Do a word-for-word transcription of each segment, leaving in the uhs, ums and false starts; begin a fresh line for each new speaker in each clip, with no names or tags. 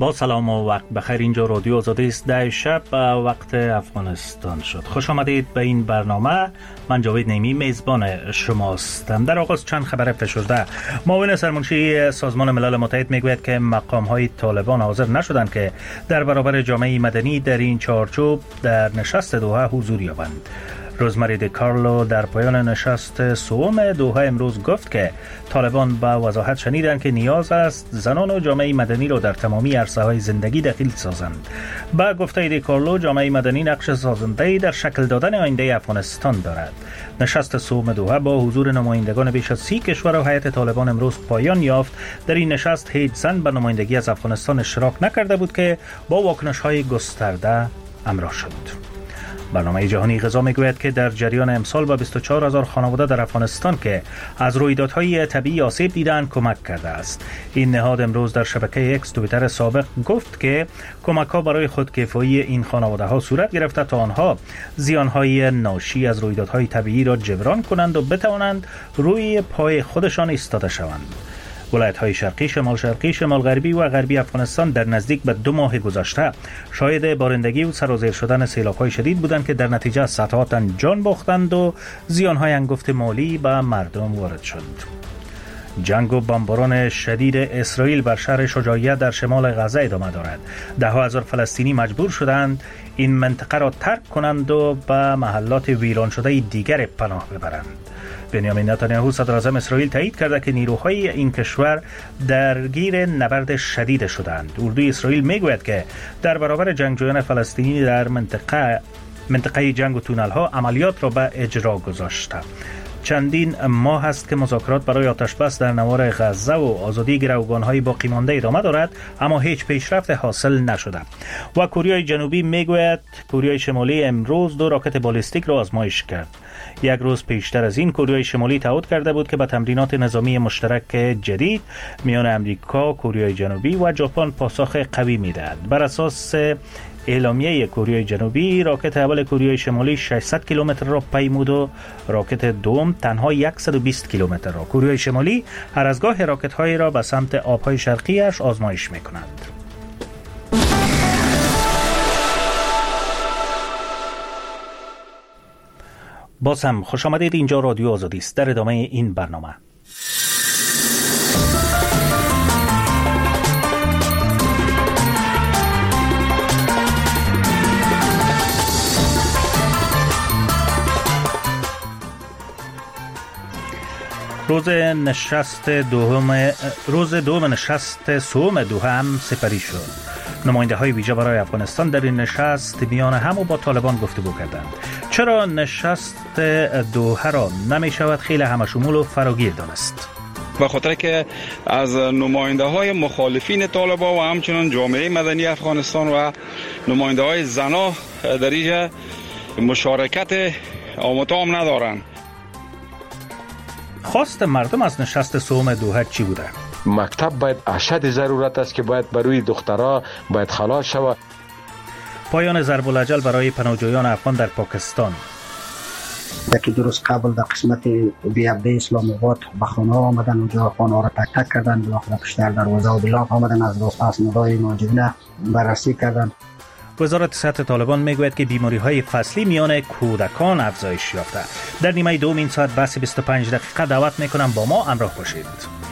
با سلام و وقت بخیر. اینجا رادیو آزادی است. ده شب وقت افغانستان شد. خوش آمدید به این برنامه. من جاوید نیمی میزبان شماستم. در آغاز چند خبر فشرده. معاون سرمنشی سازمان ملل متحد میگوید که مقام های طالبان حاضر نشدند که در برابر جامعه مدنی در این چارچوب در نشست دوحه حضور یابند. روزمری دی کارلو در پایان نشست سوم دوحه امروز گفت که طالبان با وضاحت شنیدند که نیاز است زنان و جامعه مدنی را در تمامی عرصه‌های زندگی دخیل سازند. با گفته دی کارلو جامعه مدنی نقش سازنده‌ای در شکل دادن آینده افغانستان دارد. نشست سوم دوحه با حضور نمایندگان بیش از سی کشور و هیئت طالبان امروز پایان یافت. در این نشست هیچ زن به نمایندگی از افغانستان اشتراک نکرده بود که با واکنش‌های گسترده همراه شد. برنامه جهانی غذا میگوید که در جریان امسال به بیست و چهار هزار خانواده در افغانستان که از رویدادهای طبیعی آسیب دیدند کمک کرده است. این نهاد امروز در شبکه اکس توییتر سابق گفت که کمک‌ها برای خودکفایی این خانواده‌ها صورت گرفته تا آنها زیانهای ناشی از رویدادهای طبیعی را جبران کنند و بتوانند روی پای خودشان ایستاده شوند. ولایت‌های شرقی، شمال شرقی، شمال غربی و غربی افغانستان در نزدیک به دو ماه گذشته شاهد بارندگی و سرازیر شدن سیلاب‌های شدید بودند که در نتیجه صدها تن جان باختند و زیان‌های انگفت مالی به مردم وارد شد. جنگ و بمباران شدید اسرائیل بر شهر شجاعیه در شمال غزه ادامه دارد. ده ها هزار فلسطینی مجبور شدند این منطقه را ترک کنند و به محلات ویران شده دیگر پناه ببرند. بنیامین نتانیاهو صدر اعظم اسرائیل تایید کرده که نیروهای این کشور درگیر نبرد شدید شدند. اردوی اسرائیل میگوید که در برابر جنگجویان فلسطینی در منطقه منطقه جنگ و تونل ها عملیات را به اجرا گذاشته. چندین ماه است که مذاکرات برای آتشبس در نوار غزه و آزادی گروگان‌های باقی مانده ادامه دارد، اما هیچ پیشرفت حاصل نشده. و کره جنوبی میگوید کره شمالی امروز دو راکت بالستیک را آزمایش کرد. یک روز پیشتر از این کره شمالی تعهد کرده بود که به تمرینات نظامی مشترک جدید میان امریکا، کره جنوبی و ژاپن پاسخ قوی میدهد. بر اساس اعلامیه کره جنوبی راکت اول کره شمالی ششصد کیلومتر را پیمود و راکت دوم تنها صد و بیست کیلومتر را. کره شمالی هر از گاه راکت های را به سمت آبهای شرقیش آزمایش میکند. باز هم خوش آمدید. اینجا رادیو آزادی است. در ادامه این برنامه روز نشست دوم روز دوم نشست سوم دوحه هم سپری شد. نماینده های ویژه برای افغانستان در این نشست میان هم و با طالبان گفتگو کردند. چرا نشست دوحه را نمی شود خیلی همشمول و فراگیر دانست؟
به خاطر که از نماینده های مخالفین طالبان و همچنان جامعه مدنی افغانستان و نماینده های زنا در اینجا مشارکت آمتام ندارند.
خواست مردم از نشست سوم دوحه چی بوده؟
مکتب باید اشد ضرورت است که باید بروی دخترها باید خلاص شود.
پایان ضرب الاجل برای پناهجویان افغان در پاکستان.
یکی دو روز قبل در قسمت بیابده اسلام آباد به خانه آمدن، اونجا خانه را تک تک کردن، بالاخره پشتر دروازه و بلاک آمدن، از اسنادهای مهاجرین بررسی کردن.
وزارت صحت طالبان میگوید که بیماری‌های فصلی میان کودکان افزایش یافته. در نیمه دوم این ساعت بحث بیست و پنج دقیقه دعوت میکنم با ما همراه باشید.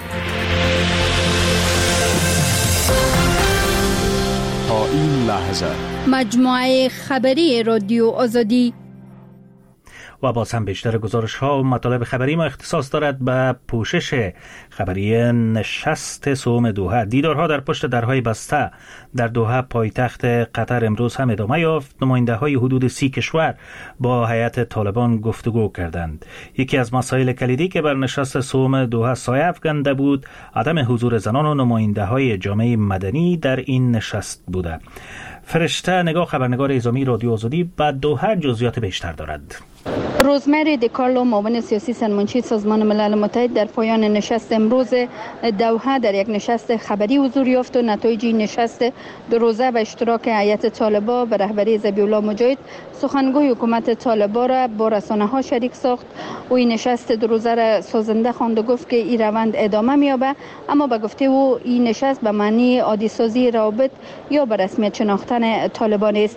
تا این لحظه
مجموعه خبری رادیو آزادی
و باز هم بیشتر گزارش ها و مطالب خبری ما اختصاص دارد به پوشش خبری نشست سوم دوحه. دیدارها در پشت درهای بسته در دوحه پایتخت قطر امروز هم ادامه یافت. نماینده های حدود سی کشور با هیئت طالبان گفتگو کردند. یکی از مسائل کلیدی که بر نشست سوم دوحه سایه افکنده بود عدم حضور زنان و نماینده های جامعه مدنی در این نشست بوده. فرشته نگاه خبرنگار اعزامی رادیو آزادی به دوحه جزئیات بیشتر دارد.
روزمری دیکارلو معاون سیاسی سرمنشی سازمان ملل متحد در پایان نشست امروز دوحه در یک نشست خبری حضور یافت و نتایج نشست دو روزه و اشتراک هیئت طالبان به رهبری ذبیح الله مجاهد سخنگوی حکومت طالبان را با رسانه‌ها شریک ساخت. او این نشست دو روزه را سازنده خواند و گفت که این روند ادامه می‌یابد، اما به گفته او این نشست به معنی عادی سازی روابط یا به رسمیت شناختن طالبان است.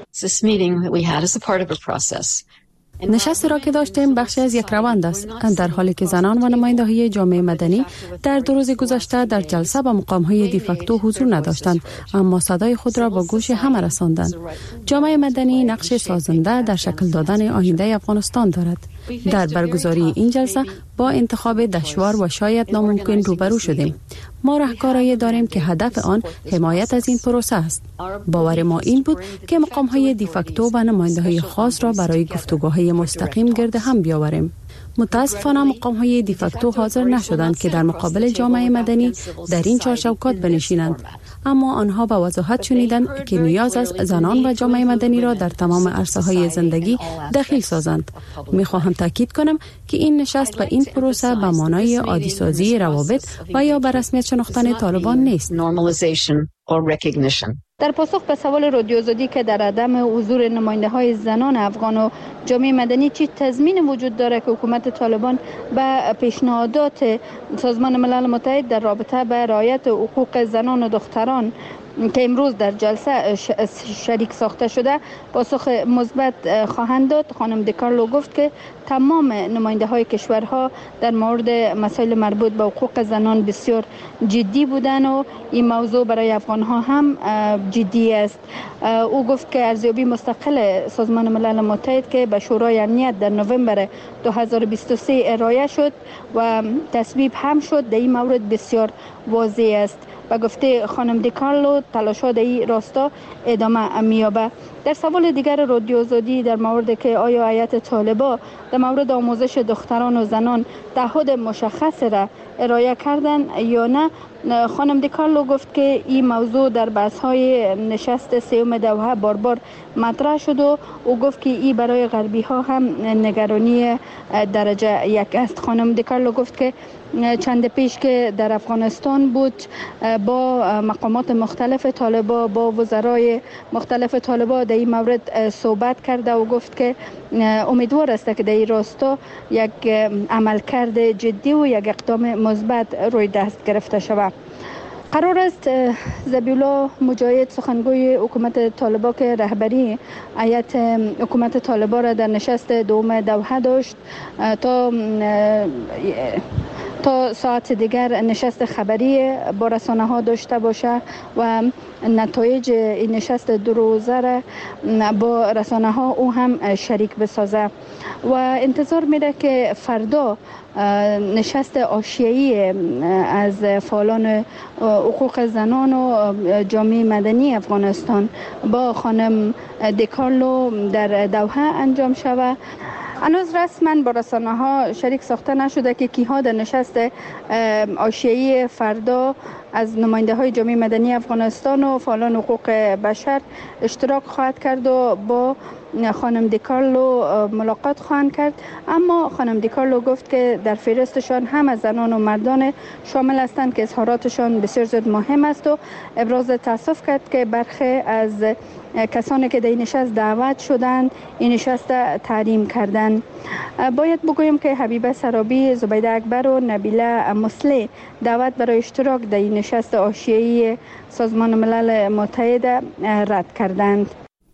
نشست را که داشتیم بخشی از یک روند است، در حالی که زنان و نماینده‌های جامعه مدنی در دو روز گذشته در جلسه به مقام‌های دیفکتو حضور نداشتند، اما صدای خود را با گوش همه رساندند. جامعه مدنی نقش سازنده در شکل دادن آینده افغانستان دارد. در برگزاری این جلسه با انتخاب دشوار و شاید ناممکن روبرو شدیم. ما راهکارهایی داریم که هدف آن حمایت از این پروسه است. باور ما این بود که مقام‌های دیفکتو و نماینده‌های خاص را برای گفتگوهای مستقیم گرد هم بیاوریم. متاسفانه مقام‌های دیفکتو حاضر نشدند که در مقابل جامعه مدنی در این چارچوکات بنشینند، اما آنها به وضاحت شنیدند که نیاز است زنان و جامعه مدنی را در تمام عرصه‌های زندگی دخیل سازند. می‌خواهم تاکید کنم که این نشست و این پروسه به معنای عادی سازی روابط و یا به رسمیت شناختن طالبان نیست.
در پاسخ به سوال رادیو آزادی که در عدم حضور نماینده‌های زنان افغان و جامعه مدنی چی تضمین وجود دارد که حکومت طالبان به پیشنهادات سازمان ملل متحد در رابطه با رعایت حقوق زنان و دختران که امروز در جلسه شریک ساخته شده پاسخ مثبت خواهند داد، خانم دیکارلو گفت که تمام نماینده های کشورها در مورد مسائل مربوط به حقوق زنان بسیار جدی بودند و این موضوع برای افغان ها هم جدی است. او گفت که ارزیابی مستقل سازمان ملل متحد که به شورای امنیت در نوامبر دو هزار و بیست و سه ارائه شد و تصویب هم شد در این مورد بسیار واضح است. و گفته خانم دیکارلو تلاش‌ها در این راستا ادامه می‌یابد. در سوال دیگر رادیو آزادی در مورد که آیا هیئت طالبان در مورد آموزش دختران و زنان تعهد مشخص را ارائه کردن یا نه، خانم دیکارلو گفت که این موضوع در بحث‌های نشست سوم دوحه بار بار مطرح شد و او گفت که این برای غربی ها هم نگرانی درجه یک است. خانم دیکارلو گفت که چند پیش که در افغانستان بود با مقامات مختلف طالبان با وزرای مختلف طالبان در این مورد صحبت کرده و گفت که امیدوار است که در این راستا یک عملکرد جدی و یک اقدام مثبت روی دست گرفته شود. قرار است ذبیح الله مجاهد سخنگوی حکومت طالبان که رهبری هیئت حکومت طالبان را در نشست دوم دوحه داشت تا تا ساعت دیگر نشست خبری با رسانه ها داشته باشه و نتایج این نشست دو روزه را با رسانه ها او هم شریک بسازه و انتظار میره که فردا نشست حاشیه‌ای از فعالان حقوق زنان و جامعه مدنی افغانستان با خانم دیکارلو در دوحه انجام شود. هنوز رسما با رسانه ها شریک ساخته نشده که کیها در نشست حاشیه‌ای فردا از نماینده های جامعه مدنی افغانستان و فعالان حقوق بشر اشتراک خواهد کرد و با خانم دیکارلو ملاقات خواهند کرد. اما خانم دیکارلو گفت که در فهرستشان هم زنان و مردان شامل هستند که اظهاراتشان بسیار زیاد مهم است و ابراز تاسف کرد که برخی از کسانی که در این نشست دعوت شدند این نشست تحریم کردند. باید بگویم که حبیبه سرابی، زبیده اکبر و نبیله مسلی دعوت برای اشتراک در این نشست حاشیه‌ای سازمان ملل متحد رد کردند.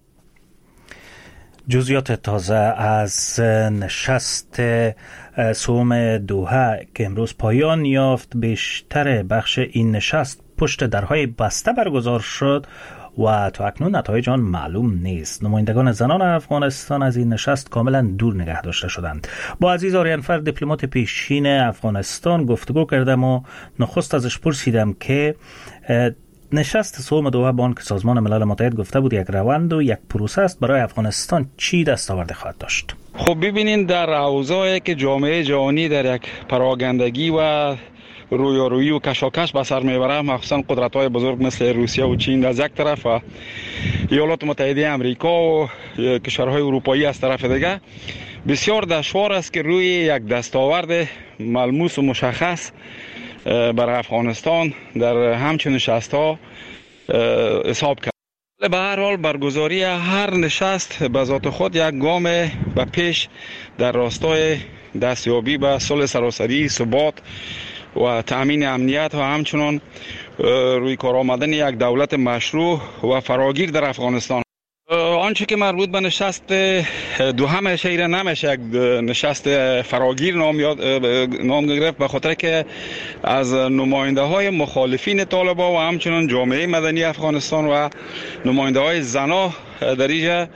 جزئیات تازه از نشست سوم دوحه که امروز پایان یافت. بیشتر بخش این نشست پشت درهای بسته برگزار شد و تا اکنون نتایج آن معلوم نیست. نمایندگان زنان افغانستان از این نشست کاملا دور نگه داشته شدند. با عزیز آریانفر دیپلمات پیشین افغانستان گفتگو کردم و نخست ازش پرسیدم که نشست سوم دوحه با آن که سازمان ملل متحد گفته بود یک روند و یک پروسه است، برای افغانستان چی دستاورد خواهد داشت؟
خب ببینین در اوضاعی که جامعه جهانی در یک پراگندگی و رویارویی و کشاکش به سر میبره، مخصوصا قدرت‌های بزرگ مثل روسیه و چین از یک طرف و ایالات متحده آمریکا و کشورهای اروپایی از طرف دیگه، بسیار دشوار است که روی یک دستاورد ملموس و مشخص برای افغانستان در همچون نشست‌ها حساب کرد. به هر حال برگزاری هر نشست به ذات خود یک گام به پیش در راستای دستیابی به صلح سراسری، ثبات و تأمین امنیت و همچنان روی کار آمدن یک دولت مشروع و فراگیر در افغانستان. آنچه که مربوط به نشست دوم شهر نمیشه یک نشست فراگیر نام یاد نام گرفت، به خاطر که از نماینده های مخالفین طالبان و همچنان جامعه مدنی افغانستان و نماینده های زنا در اینجا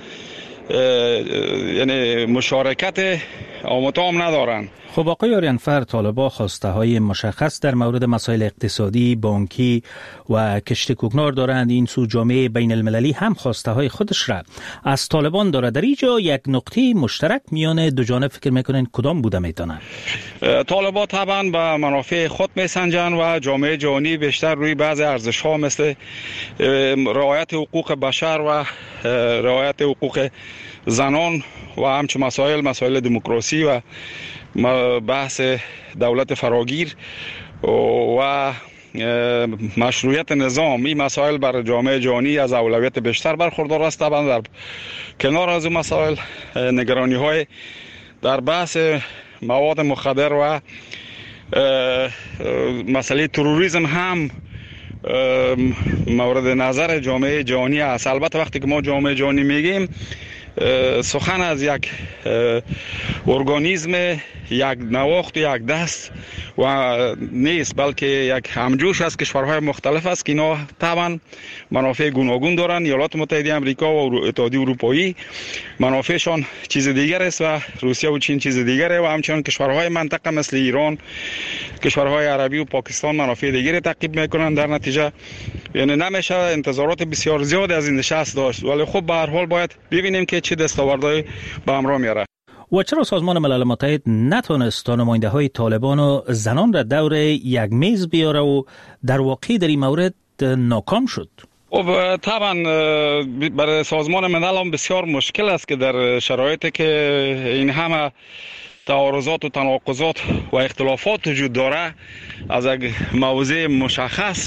یعنی مشارکت آمتام ندارند.
خب آقای آریانفر، طالبان خواسته های مشخص در مورد مسائل اقتصادی، بانکی و کشت کوکنار دارند. این سو جامعه بین المللی هم خواسته های خودش را از طالبان داره. در اینجا یک نقطه مشترک میان دو جانب فکر میکنین کدام بوده میتونه؟
طالبان طبعا به منافع خود میسنجن و جامعه جهانی بیشتر روی بعض ارزش ها مثل رعایت حقوق بشر و رعایت حقوق زنان و همچنین مسائل مسائل دموکراسی و بحث دولت فراگیر و مشروعیت نظام، این مسائل بر جامعه جهانی از اولویت بیشتر برخوردار است. طبعا در کنار از این مسائل نگرانی های در بحث مواد مخدر و مسئله تروریسم هم مورد نظر جامعه جهانی است. البته وقتی که ما جامعه جهانی میگیم سخن از یک ارگانیسم یک نواخت و یک دست و نیست، بلکه یک همجوش از کشورهای مختلف است که اینا طبعا منافع گوناگون دارند. ایالات متحده آمریکا و اتحادیه اروپایی منافعشان چیز دیگر است و روسیه و چین چیز دیگره و همچنان کشورهای منطقه مثل ایران، کشورهای عربی و پاکستان منافع دیگری تعقیب میکنند. در نتیجه یعنی نمیشه انتظارات بسیار زیاد از این نشست داشت، ولی خب به هر حال باید ببینیم که چه دستاوردهایی به همراه میاره.
و چرا سازمان ملل متحد نتونست نماینده های طالبان و زنان را دور یک میز بیاره و در واقع در این مورد ناکام شد؟
خب طبعا برای سازمان ملل هم بسیار مشکل است که در شرایطی که این همه تعارضات و تناقضات و اختلافات وجود داره از یک موضوع مشخص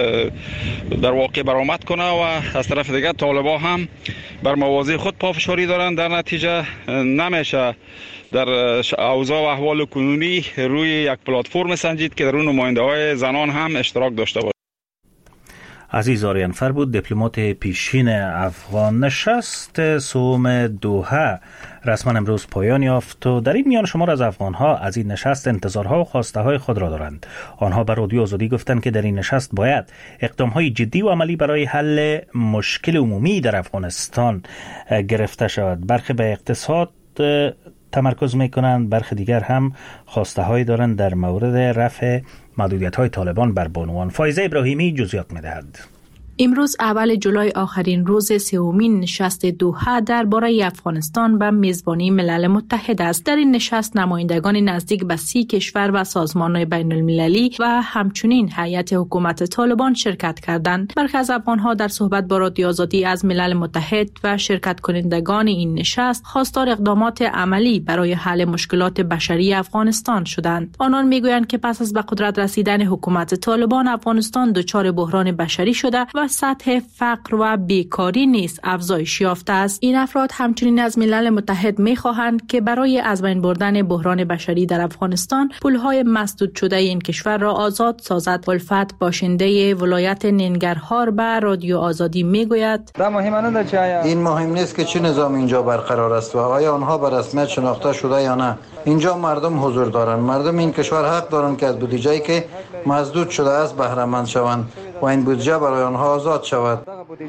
در واقع برآمد کنه و از طرف دیگر طالبان هم بر مواضع خود پافشاری دارند. در نتیجه نمیشه در اوضاع و احوال کنونی روی یک پلتفرم سنجید که در اون نماینده های زنان هم اشتراک داشته باشه.
عزیز آریانفر بود، دیپلمات پیشین افغان. نشست سوم دوحه رسما امروز پایان یافت و در این میان شمار از افغان‌ها از این نشست انتظارها و خواسته‌های خود را دارند. آنها بر رادیو آزادی گفتند که در این نشست باید اقدام‌های جدی و عملی برای حل مشکل عمومی در افغانستان گرفته شود. برخی به اقتصاد تمرکز می‌کنند، برخی دیگر هم خواسته‌هایی دارند در مورد رفع محدودیت‌های طالبان بر بانوان. فایزه ابراهیمی جزئیات می‌دهد.
امروز اول جولای آخرین روز سومین نشست دوحه درباره افغانستان به میزبانی ملل متحد است. در این نشست نمایندگان نزدیک به سی کشور و سازمان‌های بین المللی و همچنین هیئت حکومت طالبان شرکت کردند. برخی از افغان‌ها در صحبت با رادیو آزادی از ملل متحد و شرکت کنندگان این نشست خواستار اقدامات عملی برای حل مشکلات بشری افغانستان شدند. آنان میگویند که پس از به قدرت رسیدن حکومت طالبان افغانستان دچار بحران بشری شده و سطح فقر و بیکاری نیز افزایش یافته است. این افراد همچنین از ملل متحد می‌خواهند که برای از بین بردن بحران بشری در افغانستان پل‌های مسدود شده این کشور را آزاد سازد. الفت باشنده ولایت ننگرهار به رادیو آزادی میگوید
این مهم نیست که چه نظام اینجا برقرار است و آیا آنها به رسمیت شناخته شده یا نه. اینجا مردم حضور دارند. مردم این کشور حق دارند که از بودجه‌ای که مسدود شده است بهره مند شوند و این بودجه برای آنها آزاد شود.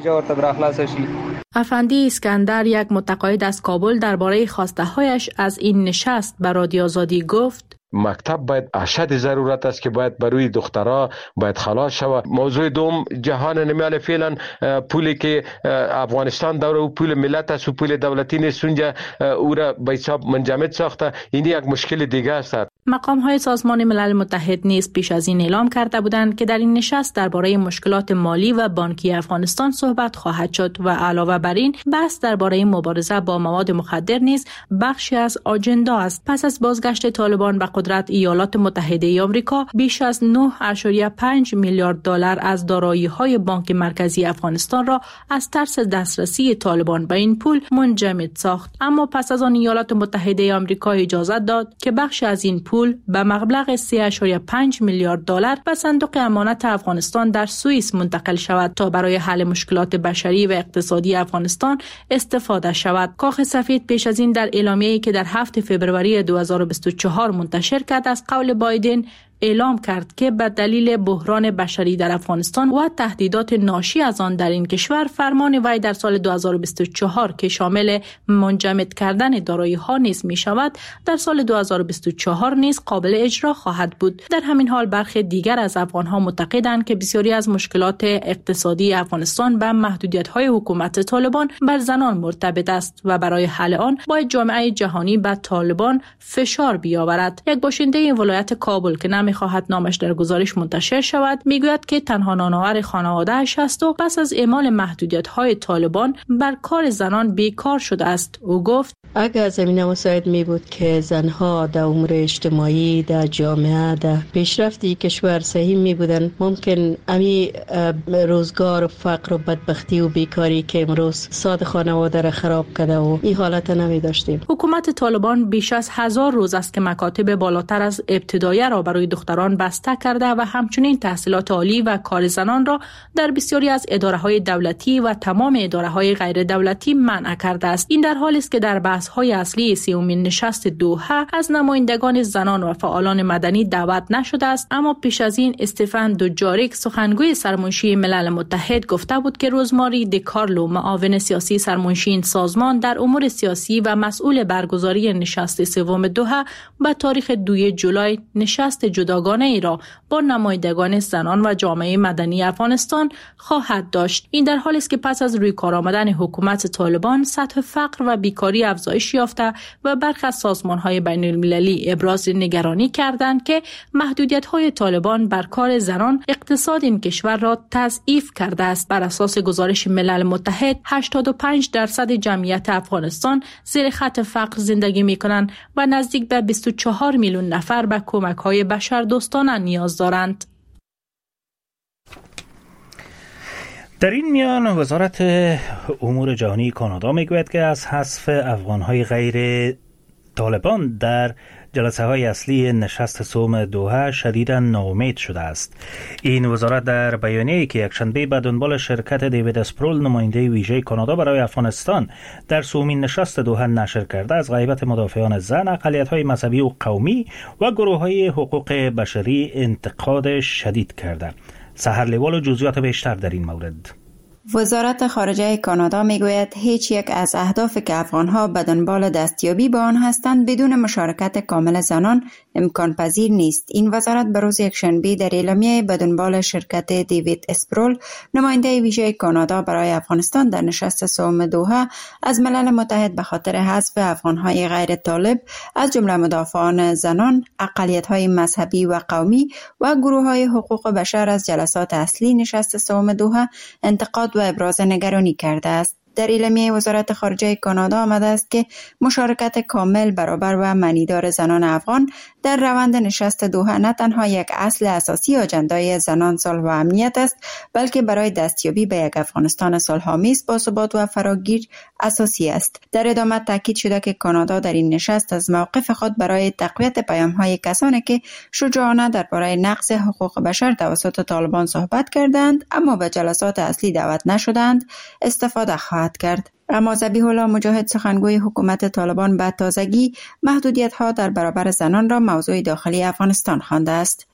افندی اسکندر، یک متقاعد از کابل، درباره خواسته‌هایش از این نشست به رادیو آزادی گفت:
مکتب باید اشد ضرورت است که باید بروی دخترها باید خلاص شود. موضوع دوم جهان نمیال فعلا پولی که افغانستان داره و پول ملت است و پول دولتی نیست، اونجا او را به حساب منجمد ساخته. این یک مشکل دیگه است.
مقام‌های سازمان ملل متحد نیز پیش از این اعلام کرده بودند که در این نشست درباره مشکلات مالی و بانکی افغانستان صحبت خواهد شد و علاوه بر این بحث درباره مبارزه با مواد مخدر نیز بخشی از آجندا است. پس از بازگشت طالبان به قدرت، ایالات متحده آمریکا بیش از نه ممیز پنج میلیارد دلار از دارایی‌های بانک مرکزی افغانستان را از ترس دسترسی طالبان به این پول منجمد ساخت. اما پس از آن ایالات متحده آمریکا اجازه داد که بخش از این پول به مبلغ سه ممیز پنج میلیارد دلار به صندوق امانت افغانستان در سوئیس منتقل شود تا برای حل مشکلات بشری و اقتصادی افغانستان استفاده شود. کاخ سفید پیش از این در اعلامیه‌ای که در هفتم فوریه دو هزار و بیست و چهار منتشر کرد از قول بایدن اعلام کرد که به دلیل بحران بشری در افغانستان و تهدیدات ناشی از آن در این کشور، فرمان وی در سال دو هزار و بیست و چهار که شامل منجمد کردن دارایی‌ها نیز می شود، در سال دو هزار و بیست و چهار نیز قابل اجرا خواهد بود. در همین حال برخی دیگر از افغان‌ها معتقدند که بسیاری از مشکلات اقتصادی افغانستان به محدودیت‌های حکومت طالبان بر زنان مرتبط است و برای حل آن باید جامعه جهانی به طالبان فشار بیاورد. یک باشنده ولایت کابل که می‌خواهد نامش در گزارش منتشر شود میگوید که تنها نانآور خانواده‌اش است و پس از اعمال محدودیت‌های طالبان بر کار زنان بیکار شده است. او گفت
اگر زمینه مساعد می بود که زنها در امور اجتماعی، در جامعه، در پیشرفتی کشور صحیح می بودن، ممکن امی روزگار و فقر و بدبختی و بیکاری که امروز ساد خانواده را خراب کرده و این حالت نمی داشتیم.
حکومت طالبان بیش از هزار روز است که مکاتب بالاتر از ابتدایی را برای دختران بسته کرده و همچنین تحصیلات عالی و کار زنان را در بسیاری از اداره‌های دولتی و تمام اداره‌های غیر دولتی منع کرده است. این در حالی است که در بحث‌های اصلی سومین نشست دوحه از نمایندگان زنان و فعالان مدنی دعوت نشده است، اما پیش از این استفان دوجاریک سخنگوی سرمنشی ملل متحد گفته بود که روزماری دیکارلو معاون سیاسی سرمنشی این سازمان در امور سیاسی و مسئول برگزاری نشست سوم دوحه به تاریخ دوم جولای نشست جداگانه ای را با نمایندگان زنان و جامعه مدنی افغانستان خواهد داشت. این در حالی است که پس از روی کار آمدن حکومت طالبان سطح فقر و بیکاری افزایش یافته و برخی از سازمان‌های بین‌المللی ابراز نگرانی کردند که محدودیت‌های طالبان بر کار زنان اقتصاد این کشور را تضعیف کرده است. بر اساس گزارش ملل متحد هشتاد و پنج درصد جمعیت افغانستان زیر خط فقر زندگی می‌کنند و نزدیک به بیست و چهار میلیون نفر به کمک‌های بشردوستانه نیاز دارند.
در این میان وزارت امور جهانی کانادا میگوید که از حذف افغان‌های غیر طالبان در جلسه های اصلی نشست سوم دوحه شدیداً ناامید شده است. این وزارت در بیانیه‌ای که یکشنبه به دنبال شرکت دیوید اسپرول نماینده ویژه کانادا برای افغانستان در سومین نشست دوحه نشر کرده، از غیبت مدافعان زن، اقلیت‌های مذهبی و قومی و گروه‌های حقوق بشری انتقاد شدید کرده. سحر لیوال و جزئیات بیشتر در این مورد.
وزارت خارجه کانادا میگوید هیچ یک از اهدافی که افغانها به دنبال دستیابی به آن هستند بدون مشارکت کامل زنان امکان پذیر نیست. این وزارت به روز یکشنبه در اعلامیه به دنبال شرکت دیوید اسپرول نماینده ویژه کانادا برای افغانستان در نشست سوم دوحه از ملل متحد به خاطر حذف افغانهای غیر طالب از جمله مدافعان زنان، اقلیت‌های مذهبی و قومی و گروه‌های حقوق بشر از جلسات اصلی نشست سوم دوحه انتقاد و ابراز نگرانی کرده است. در اعلامیه وزارت خارجه کانادا آمده است که مشارکت کامل، برابر و معنیدار زنان افغان در روند نشست دوحه نه تنها یک اصل اساسی آجندای زنان، صلح و امنیت است، بلکه برای دستیابی به یک افغانستان صلح‌آمیز، باثبات و فراگیر اساسی است. در ادامه تاکید شده که کانادا در این نشست از موقف خود برای تقویت پیام‌های کسانی که شجاعانه درباره نقض حقوق بشر توسط طالبان صحبت کردند اما به جلسات اصلی دعوت نشدند استفاده خواهد کرد. اما ذبیح الله مجاهد سخنگوی حکومت طالبان به تازگی محدودیت‌ها در برابر زنان را موضوع داخلی افغانستان خوانده است.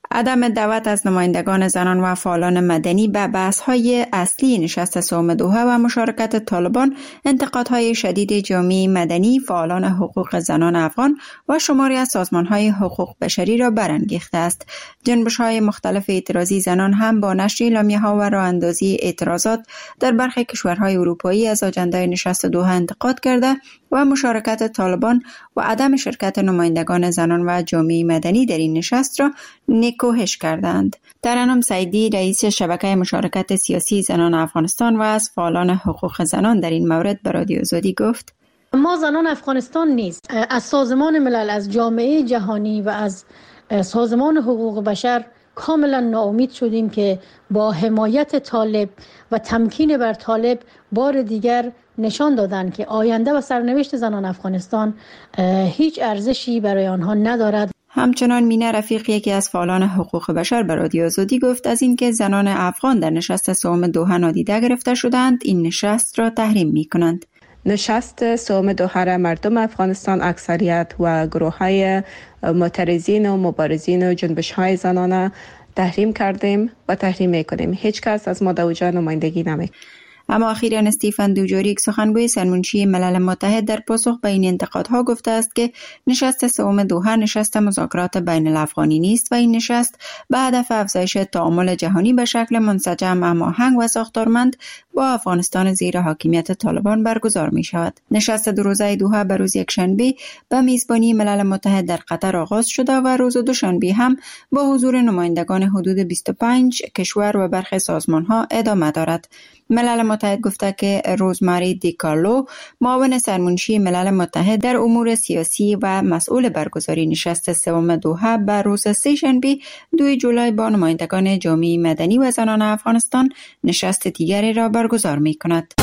عدم دعوت از نمایندگان زنان و فعالان مدنی به بحث‌های اصلی نشست سوم دوحه و مشارکت طالبان انتقادهای شدید جامعه مدنی، فعالان حقوق زنان افغان و شماری از سازمان‌های حقوق بشری را برانگیخته است. جنبش‌های مختلف اعتراضی زنان هم با نشر اعلامیه‌ها و راه‌اندازی اعتراضات در برخی کشورهای اروپایی از آجنده نشست دوحه انتقاد کرده و مشارکت طالبان و عدم شرکت نمایندگان زنان و جامعه مدنی در این نشست را نکوهش کردند. ترنم سعیدی رئیس شبکه مشارکت سیاسی زنان افغانستان و از فعالان حقوق زنان در این مورد به رادیو آزادی گفت:
ما زنان افغانستان نیست، از سازمان ملل، از جامعه جهانی و از سازمان حقوق بشر کاملا ناامید شدیم که با حمایت طالب و تمکین بر طالب بار دیگر نشان دادند که آینده و سرنوشت زنان افغانستان هیچ ارزشی برای آنها ندارد.
همچنان مینه رفیق، یکی از فعالان حقوق بشر، به رادیو آزادی گفت از اینکه زنان افغان در نشست سوم دوحه نادیده گرفته شدند، این نشست را تحریم می‌کنند.
نشست سوم دوحه را مردم افغانستان اکثریت و گروه‌های معترضین و مبارزین و جنبش‌های زنانه تحریم کردیم و تحریم می‌کنیم. هیچ کس از ما در اونجا نمایندگی نمی‌کنه.
اما اخیراً استیفن دوجاریک، سخنگوی سرمنشی ملل متحد، در پاسخ به این انتقادها گفته است که نشست سوم دوحه نشست مذاکرات بین الافغانی نیست و این نشست به هدف افزایش تعامل جهانی به شکل منسجم، هماهنگ و ساختارمند با افغانستان زیر حاکمیت طالبان برگزار می شود. نشست دو روزه دوحه به روز یکشنبه به میزبانی ملل متحد در قطر آغاز شده و روز دوشنبه هم با حضور نمایندگان حدود بیست و پنج کشور و برخی سازمان‌ها ادامه دارد. ملل متحد گفته که روزماری دیکارلو، معاون سرمنشی ملل متحد در امور سیاسی و مسئول برگزاری نشست سوم دوحه، به روز سه‌شنبه دو جولای با نمایندگان جامعه مدنی و زنان افغانستان نشست دیگری را برگزار می کند.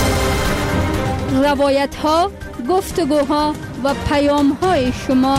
روایت ها، گفتگوها و پیام های شما.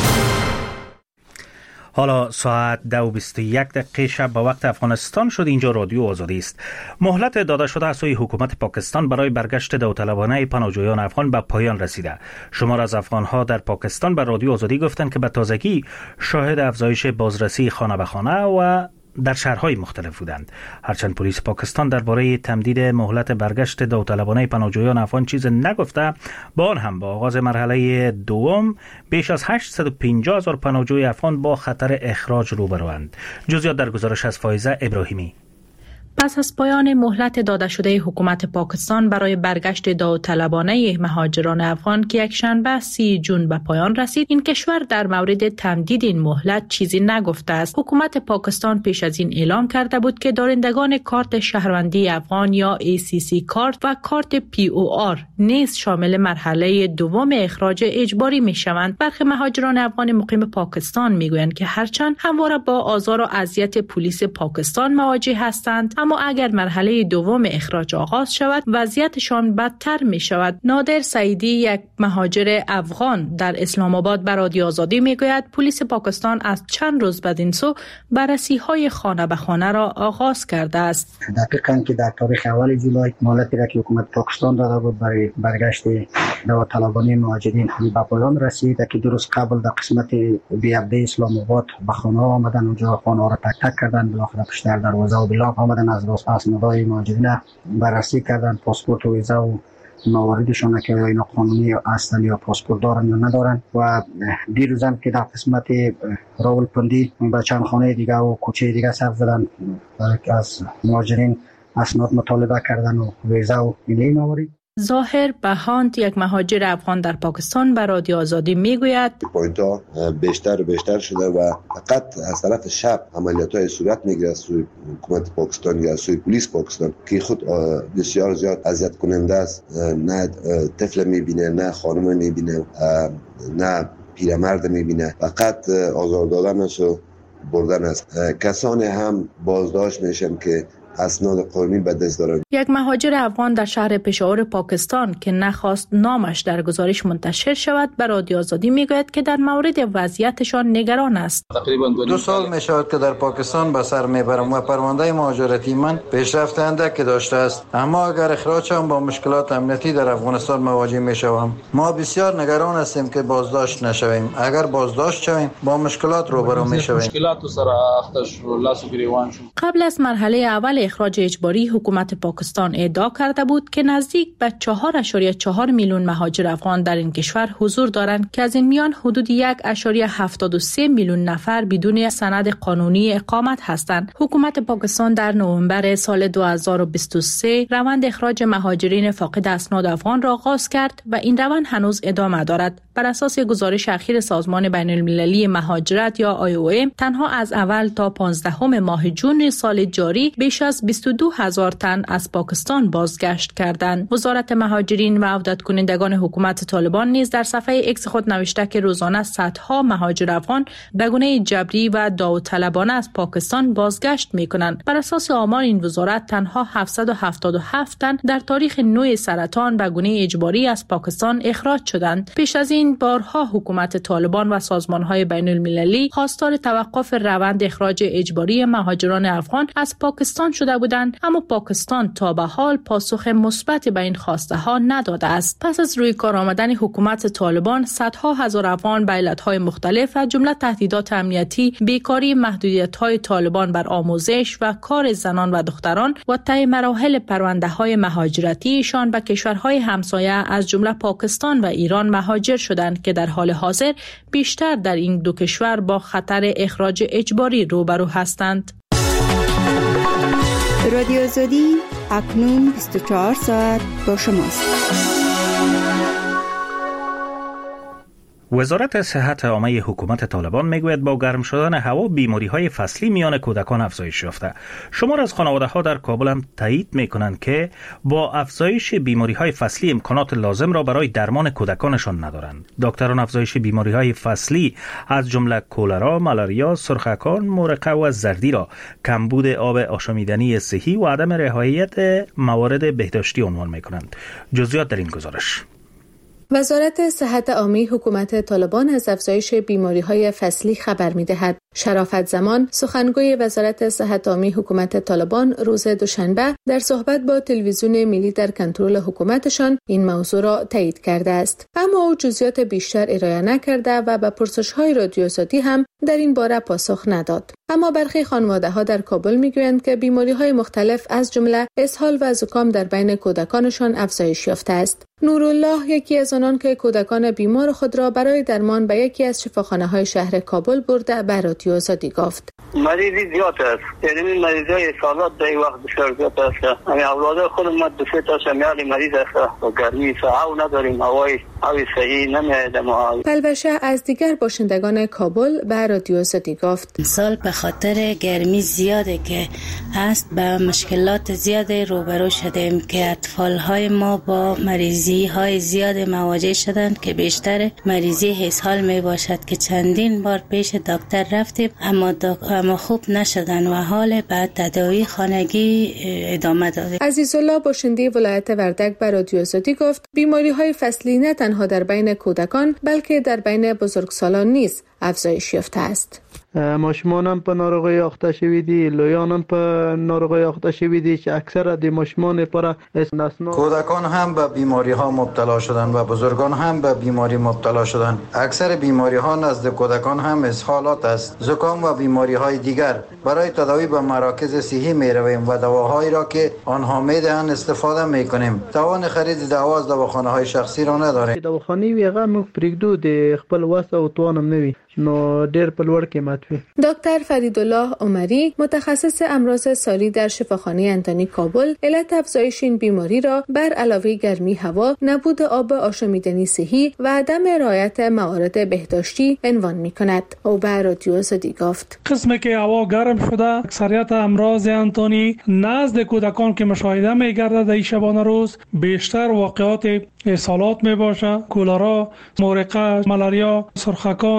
حالا ساعت دو و بیست و یک دقیقه شب به وقت افغانستان شد. اینجا رادیو آزادی است. مهلت داده شده از سوی حکومت پاکستان برای برگشت داوطلبانه پناهجویان افغان به پایان رسیده. شمار از افغانها در پاکستان به رادیو آزادی گفتند که به تازگی شاهد افزایش بازرسی خانه به خانه و در شهرهای مختلف بودند. هرچند پلیس پاکستان درباره تمدید مهلت برگشت داوطلبانه پناهجویان افغان چیز نگفته، با آن هم با آغاز مرحله دوم بیش از هشتصد و پنجاه هزار پناهجوی افغان با خطر اخراج روبروند. جزئیات در گزارش از فایزه ابراهیمی.
پس از پایان مهلت داده شده حکومت پاکستان برای برگشت داوطلبانه مهاجران افغان که یکشنبه سی جون به پایان رسید، این کشور در مورد تمدید این مهلت چیزی نگفته است. حکومت پاکستان پیش از این اعلام کرده بود که دارندگان کارت شهروندی افغان یا ای سی سی کارت و کارت پی او آر نیز شامل مرحله دوم اخراج اجباری می شوند. برخی مهاجران افغان مقیم پاکستان می گویند که هرچند همواره با آزار و اذیت پلیس پاکستان مواجه هستند، اما اگر مرحله دوم اخراج آغاز شود وضعیتشان بدتر می شود. نادر سعیدی، یک مهاجر افغان در اسلام آباد، به رادیو آزادی می گوید پلیس پاکستان از چند روز بعد این سو بررسی های خانه به خانه را آغاز کرده است.
دقیقاً که در تاریخ اول جولای مهلتی را که حکومت پاکستان داده بود برای برگشت داوطلبانه مهاجرین به پایان رسید که دو روز قبل در قسمت بی عبده اسلام آباد به خانه آمدن، اونجا خانه را تک تک کردن، بالاخره پشتر دروازه و بلاک آمدن، از اسنادهای مهاجرین بررسی کردن، پاسپورت و ویزا و مواردشان که اینا قانونی هستند یا پاسپورت دارن یا ندارن. و دیروز هم که در قسمت راولپندی به چند خانه دیگه و کوچه دیگه سر زدن، از مهاجرین اسناد مطالبه کردن و ویزا و این موارد.
ظاهر بهانت، یک مهاجر افغان در پاکستان، به رادیو آزادی میگوید
پوینت‌ها بیشتر و بیشتر شده و فقط از طرف شب عملیات‌های صورت میگیره از سوی حکومت پاکستان یا از سوی پلیس پاکستان که خود بسیار زیاد اذیت کننده است. نه طفل میبینه، نه خانم میبینه، نه پیرمرد میبینه، فقط آزار دادنش و بردن است. کسانی هم بازداشت میشن که اسناد قانونی به دست دارند.
یک مهاجر افغان در شهر پشاور پاکستان که نخواست نامش در گزارش منتشر شود به رادیو آزادی میگوید که در مورد وضعیتشان نگران است.
تقریبا دو سال می شود که در پاکستان به سر میبرم و پرونده مهاجرتی من پیشرفت اندکی داشته است، اما اگر اخراج شوم با مشکلات امنیتی در افغانستان مواجه می شوم. ما بسیار نگران هستیم که بازداشت نشویم. اگر بازداشت شویم با مشکلات روبرو می شویم.
قبل از مرحله اول اخراج اجباری حکومت پاکستان ادعا کرده بود که نزدیک به چهار و چهار میلیون مهاجر افغان در این کشور حضور دارند که از این میان حدود یک و هفتاد و سه میلیون نفر بدون سند قانونی اقامت هستند. حکومت پاکستان در نوامبر سال دو هزار و بیست و سه روند اخراج مهاجرین فاقد اسناد افغان را آغاز کرد و این روند هنوز ادامه دارد. بر اساس گزارش اخیر سازمان بین المللی مهاجرت یا آی او ام تنها از اول تا پانزدهم ماه جون سال جاری بیش از بیست و دو هزار تن از پاکستان بازگشت کردند. وزارت مهاجرین و عودت کنندگان حکومت طالبان نیز در صفحه ایکس خود نوشته که روزانه صدها مهاجر افغان به گونه جبری و داوطلبانه از پاکستان بازگشت می‌کنند. بر اساس آمار این وزارت تنها هفتصد و هفتاد و هفت تن در تاریخ نو سرطان به گونه اجباری از پاکستان اخراج شدند. پیش از این بارها حکومت طالبان و سازمان‌های بین المللی خواستار توقف روند اخراج اجباری مهاجران افغان از پاکستان شده بودند، اما پاکستان تا به حال پاسخ مثبت به این خواسته ها نداده است. پس از روی کار آمدن حکومت طالبان صدها هزار افغان به علت‌های مختلف از جمله تهدیدات امنیتی، بیکاری، محدودیت‌های طالبان بر آموزش و کار زنان و دختران و طی مراحل پرونده‌های مهاجرتیشان به کشورهای همسایه از جمله پاکستان و ایران مهاجر شدند که در حال حاضر بیشتر در این دو کشور با خطر اخراج اجباری روبرو هستند.
رادیو آزادی اکنون بیست و چهار ساعت با شماست.
وزارت صحت عامه حکومت طالبان میگوید با گرم شدن هوا بیماری‌های فصلی میان کودکان افزایش یافته. شمار از خانواده‌ها در کابل هم تایید می‌کنند که با افزایش بیماری‌های فصلی امکانات لازم را برای درمان کودکانشان ندارند. دکتران افزایش بیماری‌های فصلی از جمله کولرا، مالاریا، سرخکان، مورقه و زردی را کمبود آب آشامیدنی صحی و عدم رعایت موارد بهداشتی عنوان می‌کنند. جزئیات در این گزارش.
وزارت صحت عامه حکومت طالبان از افزایش بیماری‌های فصلی خبر می‌دهد. شرافت زمان سخنگوی وزارت صحت عامه حکومت طالبان روز دوشنبه در صحبت با تلویزیون ملی در کنترل حکومتشان این موضوع را تایید کرده است، اما او جزئیات بیشتر ارائه نکرده و به پرسش‌های رادیو آزادی هم در این باره پاسخ نداد. اما برخی خانواده‌ها در کابل می‌گویند که بیماری‌های مختلف از جمله اسهال و زکام در بین کودکانشان افزایش یافته است. نورالله یکی از آنان که کودکان بیمار خود را برای درمان به یکی از شفاخانه‌های شهر کابل برده به رادیو آزادی گفت:
مریضی زیاد است، یعنی مریضی های اسهالات در وقت بسیار زیاد است. همین اولاد خود ما دو سه تا شمیال مریض است و گرمی هوا نداریم، هوای هوای صحیح نمیاد. ما
پلوشه از دیگر باشندگان کابل به رادیو آزادی گفت:
سال به خاطر گرمی زیاده که است به مشکلات زیاد روبرو شدیم که اطفال‌های ما با مریضی های زیاد مواجه شدند که بیشتر مریضی اسهال می باشد که چندین بار پیش دکتر رفتیم اما اما خوب نشدن و حال بعد تداوی خانگی ادامه داده.
عزیزالله باشنده ولایت وردک به رادیو آزادی گفت بیماری های فصلی نه تنها در بین کودکان بلکه در بین بزرگسالان نیز افزایش یافته است.
ماشومان هم په ناروغۍ اخته شوي دي، لویان هم په ناروغۍ اخته شوي دي چې اکثر د ماشومان لپاره اسناد.
کودکان هم به بیماری ها مبتلا شدند و بزرگان هم به بیماری مبتلا شدند. اکثر بیماری ها نزد کودکان هم اسهالات است، زکام و بیماری های دیگر. برای تداوی به مراکز صحی می رویم و دواهایی را که آنها می دهند استفاده می کنیم. توان خرید دوا از دواخانه های شخصی را نداریم.
دواخانه ویغه موږ پرېږدو د خپل وس او توان نه وي نو ډېر په لوړ قیمت وي.
دکتر فریدالله عمری متخصص امراض ساری در شفاخانه انتانی کابل علت افزایش این بیماری را بر علاوه گرمی هوا، نبود آب آشامیدنی صحی و عدم رعایت موارد بهداشتی عنوان می‌کند. او به رادیو آزادی گفت:
قسمی که هوا گرم شده اکثریت امراض انتانی نزد کودکان که مشاهده می‌گردد در شبانه روز بیشتر واقعات اسهالات میباشه، کولرا، مورقه، مالاریا، سرخکان، بیماری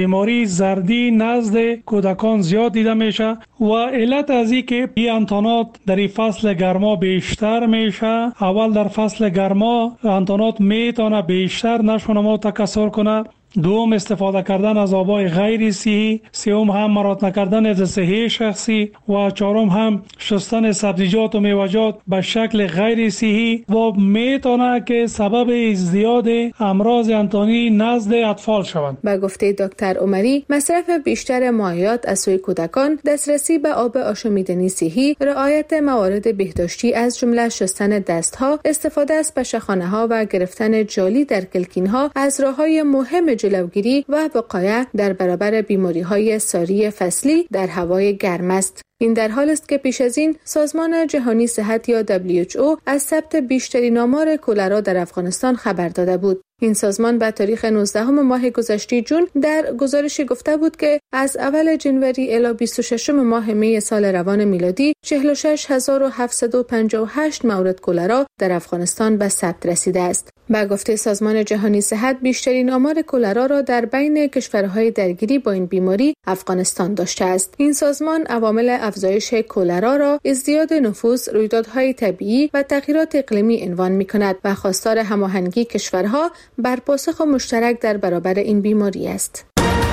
بیماری زردی نزد کودکان زیاد دیده میشه و علت از این که این انتانات در این فصل گرما بیشتر میشه. اول در فصل گرما انتانات میتونه بیشتر نشو نما تکثر کنه. دوم استفاده کردن از آبای غیر صحی، سوم هم مراد نکردن از صحی شخصی و چهارم هم شستن سبزیجات و میوه‌جات به شکل غیر صحی و میتونه که سبب ازدیاد امراض انتانی نزد اطفال شوند.
با گفته دکتر عمری، مصرف بیشتر مایعات از سوی کودکان، دسترسی به آب آشامیدنی صحی، رعایت موارد بهداشتی از جمله شستن دستها، استفاده از پشه‌خانه‌ها و گرفتن جالی در کلکین‌ها از راه‌های مهم جلوگیری و وقایه در برابر بیماری‌های ساری فصلی در هوای گرم است. این در حال است که پیش از این سازمان جهانی صحت یا دبلیو اچ او از ثبت بیشترین آمار کولرا در افغانستان خبر داده بود. این سازمان به تاریخ نوزدهم ماه گذشته جون در گزارشی گفته بود که از اول جنوری الی بیست و ششم ماه می سال روان میلادی چهل و شش هزار و هفتصد و پنجاه و هشت مورد کولرا در افغانستان به ثبت رسیده است. با گفته سازمان جهانی صحت، بیشترین آمار کولرا را در بین کشورهای درگیری با این بیماری افغانستان داشته است. این سازمان عوامل افزایش کولرا را ازدیاد نفوس، رویدادهای طبیعی و تغییرات اقلیمی عنوان می‌کند و خواستار هماهنگی کشورها بر پاسخ مشترک در برابر این بیماری است.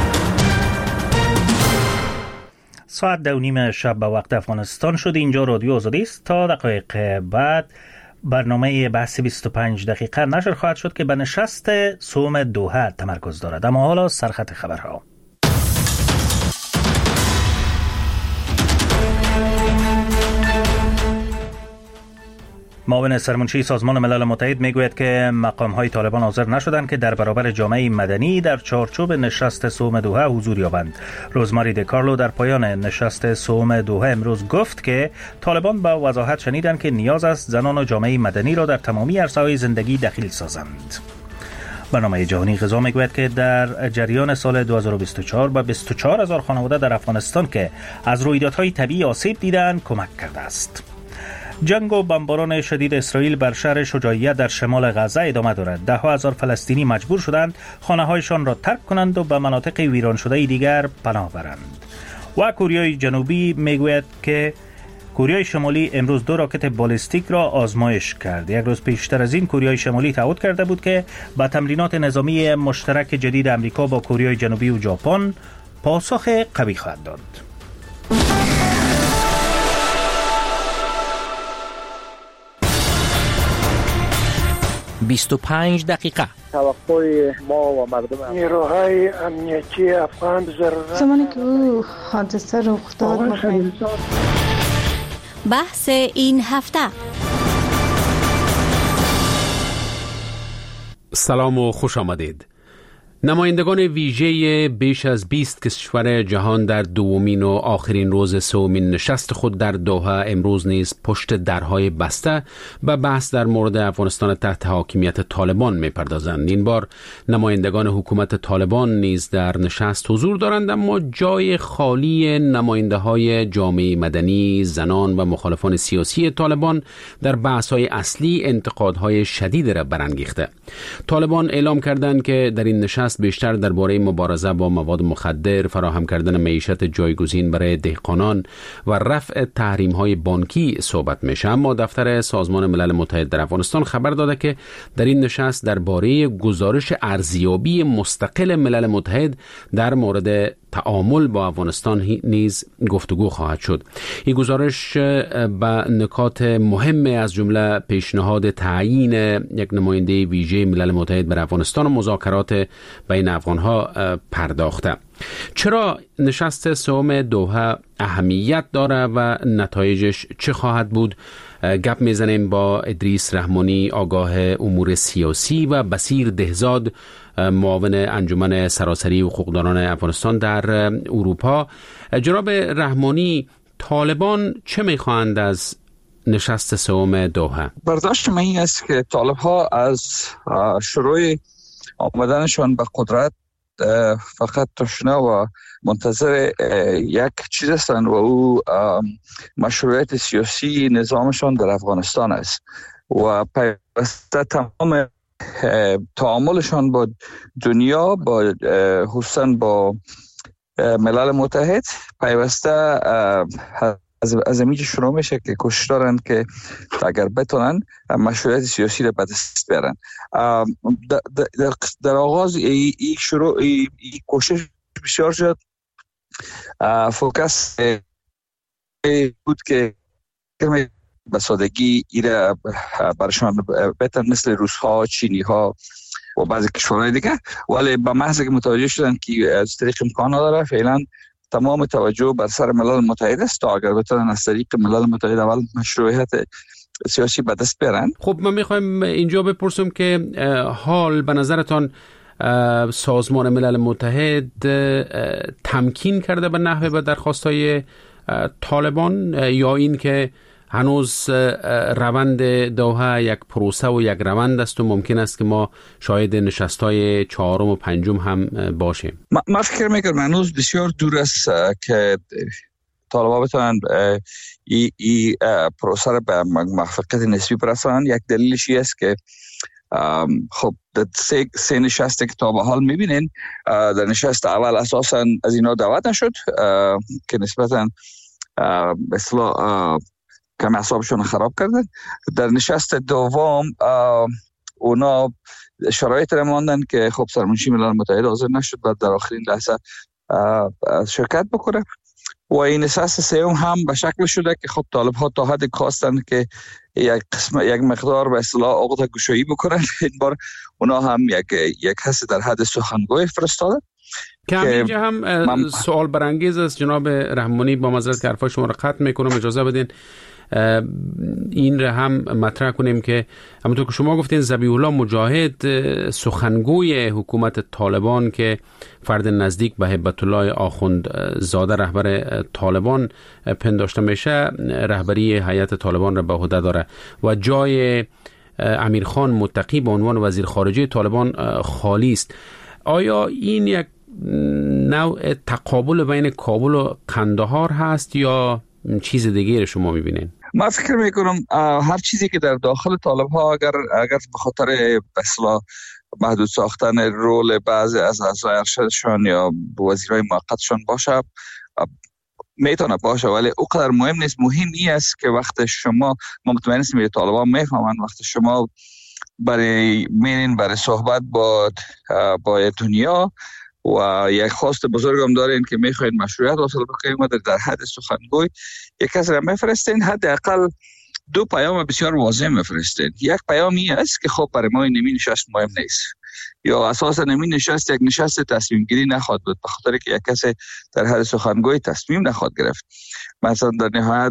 ساعت دو نیم شب به وقت افغانستان شد. اینجا رادیو آزادی است. تا دقایق بعد برنامه بحث بیست و پنج دقیقه نشر خواهد شد که به نشست سوم دوحه تمرکز دارد. اما حالا سرخط خبرها. معاون سرمنشی سازمان ملل متحد میگوید که مقام‌های طالبان حاضر نشدند که در برابر جامعه مدنی در چارچوب نشست سوم دوحه حضور یابند. روزماری دکارلو در پایان نشست سوم دوحه امروز گفت که طالبان با وضاحت شنیدند که نیاز است زنان و جامعه مدنی را در تمامی عرصه‌های زندگی دخیل سازند. برنامه جهانی غذا میگوید که در جریان سال دو هزار و بیست و چهار به بیست و چهار هزار خانواده در افغانستان که از رویدادهای طبیعی آسیب دیدند کمک کرده است. جنگ و بمباران شدید اسرائیل بر شهر شجاعیه در شمال غزه ادامه دارد. ده ها هزار فلسطینی مجبور شدند خانه‌هایشان را ترک کنند و به مناطق ویران شده دیگر پناه برند. و کوریای جنوبی میگوید که کوریای شمالی امروز دو راکت بالستیک را آزمایش کرد. یک روز پیشتر از این کوریای شمالی تعهد کرده بود که با تمرینات نظامی مشترک جدید آمریکا با کوریای جنوبی و ژاپن پاسخ قوی خواهد داد.
بیست و پنج دقیقه.
توقع ما و مردم نیروهای امنیتی افغان ضرورت
زمانی که او حادثه رخ داد
بحث این هفته.
سلام و خوش آمدید. نمایندگان ویژه بیش از بیست کشور جهان در دومین و آخرین روز سومین نشست خود در دوحه امروز نیز پشت درهای بسته به بحث در مورد افغانستان تحت حاکمیت طالبان می‌پردازند. این بار نمایندگان حکومت طالبان نیز در نشست حضور دارند، اما جای خالی نماینده‌های جامعه مدنی، زنان و مخالفان سیاسی طالبان در بحث‌های اصلی انتقادهای شدید را برانگیخته. طالبان اعلام کردند که در این نشست بیشتر درباره مبارزه با مواد مخدر، فراهم کردن معیشت جایگزین برای دهقانان و رفع تحریم‌های بانکی صحبت میشه. اما دفتر سازمان ملل متحد در افغانستان خبر داده که در این نشست درباره گزارش ارزیابی مستقل ملل متحد در مورد تعامل با افغانستان نیز گفتگو خواهد شد. این گزارش به نکات مهم از جمله پیشنهاد تعیین یک نماینده ویژه ملل متحد بر افغانستان و مذاکرات بین افغانها پرداخته. چرا نشست سوم دوحه اهمیت داره و نتایجش چه خواهد بود؟ گپ میزنیم با ادریس رحمانی، آگاه امور سیاسی، و بصیر دهزاد، معاون انجمن سراسری حقوقدانان افغانستان در اروپا. جناب رحمانی، طالبان چه میخواهند از نشست سوم دوحه؟
برداشت من این است که طالب ها از شروع آمدنشان به قدرت فقط تشنه و منتظر یک چیز هستند و او مشروعیت سیاسی نظامشان در افغانستان است و پیوسته تمام تعاملشان با دنیا، با خصوصا با ملل متحد پیوسته از از اینجا شروع میشه که کوشش دارن که اگر بتونن مشروعیت سیاسی را به دست بیارن. در, در, در آغاز این ای شروع این ای کوشش بسیار شد فوکس بود که به سادگی ایره برشان بهتر مثل روس ها، چینی ها و بعضی کشورهای دیگه، ولی به محض که متوجه شدن که از طریق امکان نداره، فعلا تمام توجه بر سر ملل متحد است تا اگر بتونن از طریق ملل متحد اول مشروعیت سیاسی به دست بیارن.
خب من میخوایم اینجا بپرسم که حال به نظرتان سازمان ملل متحد تمکین کرده به نحوه به درخواست‌های طالبان، یا این که هنوز روند دوحه یک پروسه و یک روند است و ممکن است که ما شاهد نشست‌های چهارم و پنجم هم باشیم؟
من فکر میکنم هنوز بسیار دور است که طالبان بتونن این ای پروسه را به موفقیت نسبی برسانن. یک دلیلش است که خب سه, سه نشست که تا به حال میبینین، در نشست اول اساسا از اینا دعوت نشد که نسبتا اصلا کم اعصابشون خراب کردن. در نشست دوم اونا شرایط را ماندن که خب سرمنشی ملل متحد حاضر نشد و در آخرین لحظه شرکت بکنه. و این نشست سوم هم به شکل شده که خب طالب ها تا حد خواستن که یک قسم یک مقدار به اصطلاح عقده گشایی بکنن. این بار اونا هم یک یک حس در حد سخنگوی فرستادن
که همینجا هم من... سوال برانگیز است جناب رحمانی، با معذرت که حرفای شما را قطع میکنم، اجازه بدین این را هم مطرح کنیم که همونطور که شما گفتین ذبیح الله مجاهد سخنگوی حکومت طالبان که فرد نزدیک به هیبت الله آخوند زاده رهبر طالبان پنداشته میشه، رهبری هیئت طالبان را به عهده داره و جای امیرخان متقی به عنوان وزیر خارجه طالبان خالی است. آیا این یک نوع تقابل بین کابل و قندهار هست یا چیز دیگه شما میبینین؟
من فکر میکنم هر چیزی که در داخل طالب ها اگر اگر به خاطر اصلاح محدود ساختن رول بعضی از اعضای ارشدشان یا وزیرای موقتشان باشه میتونه باشه، ولی اونقدر مهم نیست. مهم این است که وقت شما ما مطمئن هستیم که طالبان میفهمن وقت شما برای میرین برای صحبت با با دنیا و یک خواست بزرگ هم دارین که میخواین مشروعیت حاصل بکنید و در حد سخنگوی یک کس را میفرستین، حداقل دو پیام بسیار واضح میفرستین. یک پیامی است که خب برای ما نمی نشست مهم نیست، یا اساسا نمی نشست یک نشست تصمیم گیری نخواد بود به خاطر که یک کس در حد سخنگوی تصمیم نخواد گرفت. مثلا در نهایت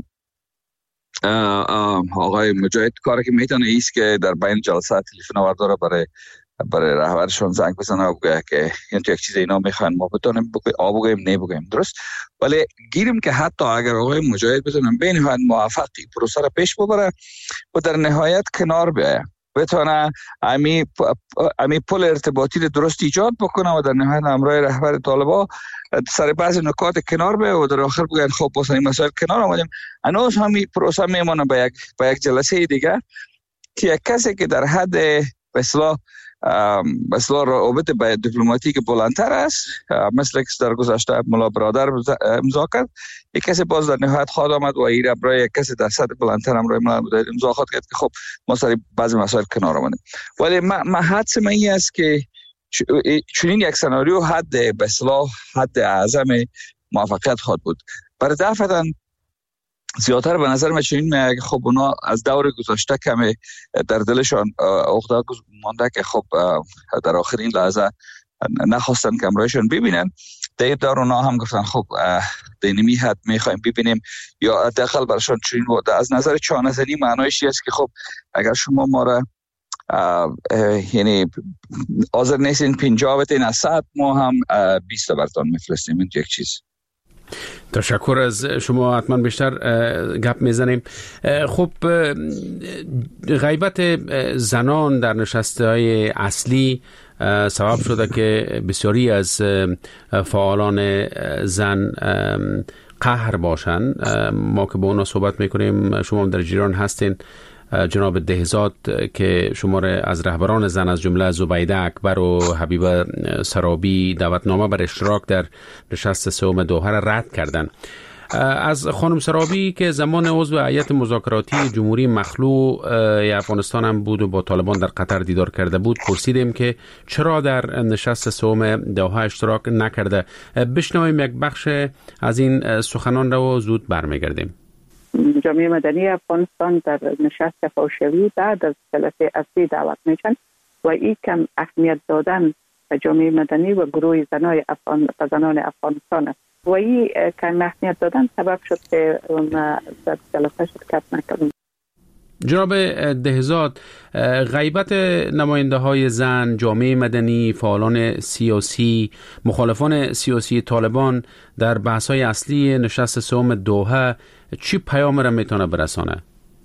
آقای مجاهد کاری که میتونه ایست که در بین جلسات تلفن آورده برای برای رهبرشون زنگ بزنه و بگه که این تو یک چیز اینا میخوان ما بتونیم آب بگیم نه بگیم، درست؟ ولی گیریم که حتی اگر آقای مجاهد بتونن به نهایت موفقی پروسه را پیش ببره و در نهایت کنار بیاید، بتونه امی امی پل ارتباطی رو درست ایجاد بکنه و در نهایت همراه رهبر طالبان سر بعضی نکات کنار بیاید و در آخر بگن خب واسه این مسائل کنار آمدیم. هنوز همین پروسه میمونه به یک به یک جلسه دیگه که یک کسی که در حد به اصطلاح مثلا رابطه با دیپلماتیک بلندتر است، مثل که در گذشته ملا برادر امضا کرد، یک کسی باز در نهایت خواهد آمد و این برای یک کسی در سطح بلندتر هم روی ملل متحد امضا خواهد کرد که خب ما سر بعضی مسائل کنار آمدیم. ولی ما حدس من این است که چنین یک سناریو حد به اصطلاح حد اعظم موفقیت خواهد بود. برای دفعه زیادتر به نظر من چنین میاد خب اونا از دور گذشته کمی در دلشان عقده مانده که خب در آخرین لحظه نخواستن که امرایشان ببینن. در دور اونا هم گفتن خب دینمی حد میخوایم ببینیم، یا داخل برشان چنین بود. از نظر چانه‌زنی معنایش است که خب اگر شما ما را یعنی حاضر نیستین پنجاه بتین از صد، ما هم بیست برتان میفرستیم. این یک چیز.
تشکر از شما، حتما بیشتر گپ میزنیم. خب غیبت زنان در نشست‌های اصلی سبب شده که بسیاری از فعالان زن قهر باشن. ما که با اونا صحبت میکنیم، شما در جریان هستین، جناب دهزاد که شمار از رهبران زن از جمله زبیده اکبر و حبیبه سرابی دعوتنامه بر اشتراک در نشست سوم دوحه را رد کردند. از خانم سرابی که زمان عضو هیئت مذاکراتی جمهوری مخلوع افغانستان هم بود و با طالبان در قطر دیدار کرده بود پرسیدیم که چرا در نشست سوم دوحه اشتراک نکرده. بشنویم یک بخش از این سخنان را و زود برمیگردیم.
جامعه مدنی افغانستان در نشست فوشوی بعد از جلسه اصلی دعوت میشن و این کم اهمیت دادن به جامعه مدنی و گروه زنای افغان و زنان افغانستان است و این کم اهمیت دادن سبب شد که ما در جلسه شرکت نکردیم.
جناب دهزاد، غیبت نماینده های زن، جامعه مدنی، فعالان سیاسی، مخالفان سیاسی طالبان در بحث های اصلی نشست سوم دوحه چی پیام را میتونه برسانه؟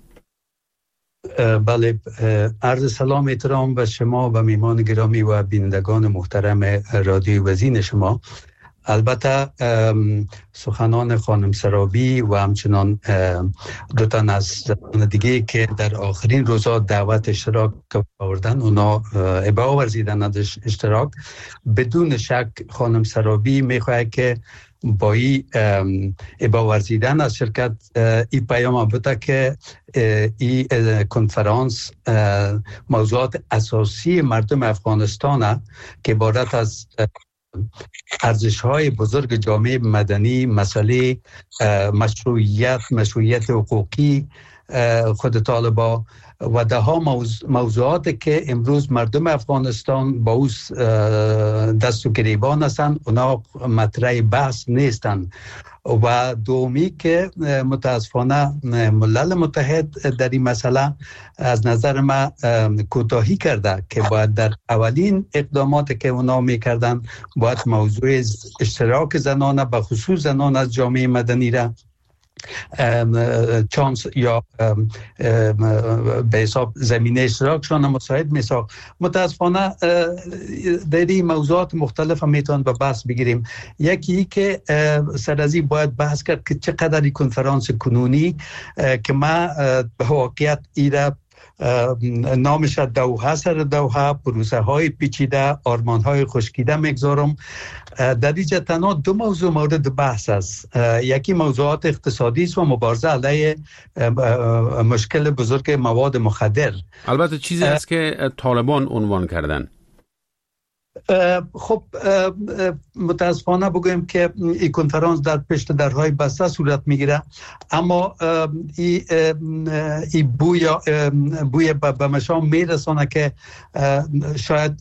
بله، عرض سلام احترام به شما و میهمان گرامی و بینندگان محترم رادیو وزین شما. البته سخنان خانم سرابی و همچنان دو تن از زنان دیگه که در آخرین روزا دعوت اشتراک آوردن اونا ابا ورزیدن از اشتراک، بدون شک خانم سرابی میخواد که با این ابا ورزیدن از شرکت این پیام بوده که این کنفرانس موضوعات اساسی مردم افغانستان که عبارت از ارزش‌های بزرگ جامعه مدنی، مسئله مشروعیت مشروعیت حقوقی خود طالبا و ده ها موضوعاتی که امروز مردم افغانستان با اوس دست و گریبان هستند، اونا مطرح بحث نیستند. و دومی که متاسفانه ملل متحد در این مسئله از نظر ما کوتاهی کرده که باید در اولین اقداماتی که اونا میکردن باید موضوع اشتراک زنان به خصوص زنان از جامعه مدنی را چانس یا به حساب زمینه اشتراکشان مساعد میساخت. متاسفانه در این موضوعات مختلف میتون به بحث بگیریم. یکی که سرازی باید بحث کرد که چقدر این کنفرانس کنونی که ما به واقعیت ایره نامش دوحه سر دوحه، پروسه های پیچیده، آرمان های خشکیده میگذارم. در اینجا تنها دو موضوع مورد بحث است. یکی موضوعات اقتصادی است و مبارزه علیه مشکل بزرگ مواد مخدر.
البته چیزی است که طالبان عنوان کردن.
خب متاسفانه بگویم که این کنفرانس در پشت درهای بسته صورت میگیره، اما این ای بوی بوی به مشام میرسانه که شاید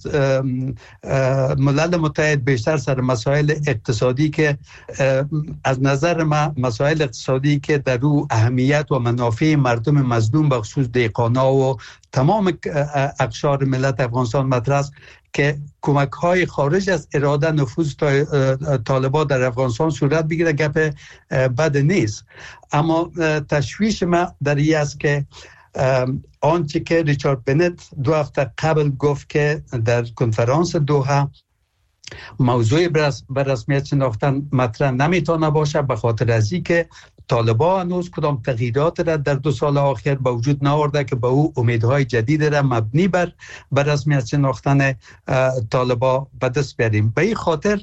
ملل متحد بیشتر سر مسائل اقتصادی که از نظر ما مسائل اقتصادی که در رو اهمیت و منافع مردم مظلوم به خصوص دهقانا و تمام اقشار ملت افغانستان مطرح است که کمک های خارج از اراده نفوذ طالبان در افغانستان صورت بگیره، گپ بد نیست. اما تشویش ما در این است که آنچه که ریچارد بنت دو هفته قبل گفت که در کنفرانس دوحه موضوع بر رسمیت شناختن مطرح نمیتونه باشه، به خاطر از این که طالبان هنوز کدام تغییرات را در دو سال آخر با وجود نآورده که با او امیدهای جدید را مبنی بر بر رسمیت شناختن طالبان به دست بیاریم. به این خاطر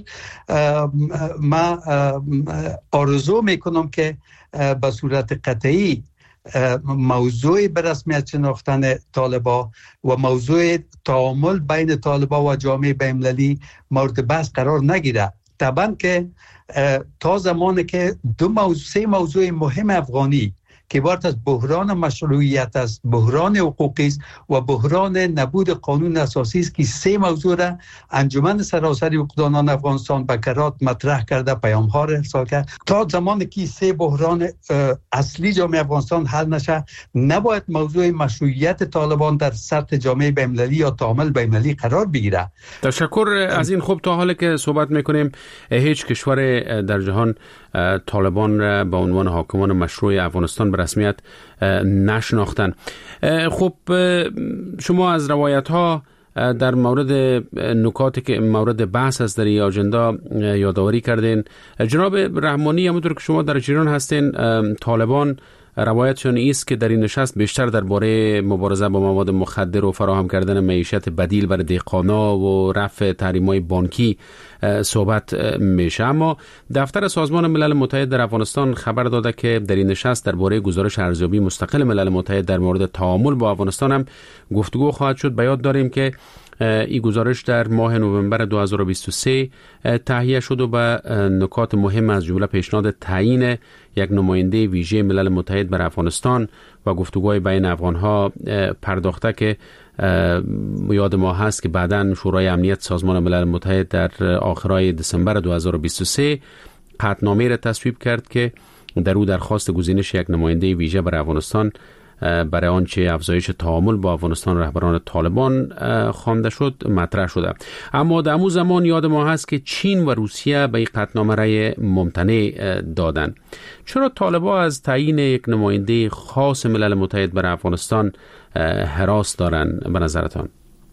ما آرزو میکنم که به صورت قطعی موضوع به رسمیت شناختن طالبان و موضوع تعامل بین طالبان و جامعه بین‌المللی مورد بحث قرار نگیره. طبعا که تا زمانی که دو موضوع سه موضوع مهم افغانی که عبارت از بحران مشروعیت است، بحران حقوقی است و بحران نبود قانون اساسی است که سه موضوع را انجمن سراسری حقوقدانان افغانستان به کرات مطرح کرده، پیام‌ها را ارسال کرد. تا زمانی که سه بحران اصلی جامعه افغانستان حل نشه، نباید موضوع مشروعیت طالبان در سطح جامعه بین‌المللی یا تعامل بین‌المللی قرار بگیره.
تشکر از این. خوب، تا حالی که صحبت میکنیم هیچ کشور در جهان طالبان را به عنوان حاکمان مشروع افغانستان به رسمیت نشناختن. خب شما از روایت ها در مورد نکاتی که مورد بحث است در این آجندا یادآوری کردین. جناب رحمانی، همونطور که شما در جریان هستین، طالبان روایتشان است که در این نشست بیشتر درباره مبارزه با مواد مخدر و فراهم کردن معیشت بدیل برای دهقانا و رفع تحریم‌های بانکی صحبت میشه. اما دفتر سازمان ملل متحد در افغانستان خبر داده که در این نشست درباره گزارش ارزیابی مستقل ملل متحد در مورد تعامل با افغانستان هم گفتگو خواهد شد. به یاد داریم که این گزارش در ماه نوامبر دو هزار و بیست و سه تهیه شد و به نکات مهم از جمله پیشنهاد تعیین یک نماینده ویژه ملل متحد بر افغانستان و گفتگوهای بین افغانها پرداخته که یاد ما هست که بعداً شورای امنیت سازمان ملل متحد در آخرای دسامبر دو هزار و بیست و سه قطعنامه را تصویب کرد که در او درخواست گزینش یک نماینده ویژه بر افغانستان برای آنچه افزایش تعامل با افغانستان رهبران طالبان خوانده شد مطرح شده. اما در همون زمان یاد ما هست که چین و روسیه به این قطعنامه رأی ممتنع دادند. چرا طالبان از تعیین یک نماینده خاص ملل متحد برای افغانستان هراس دارند به نظرتان؟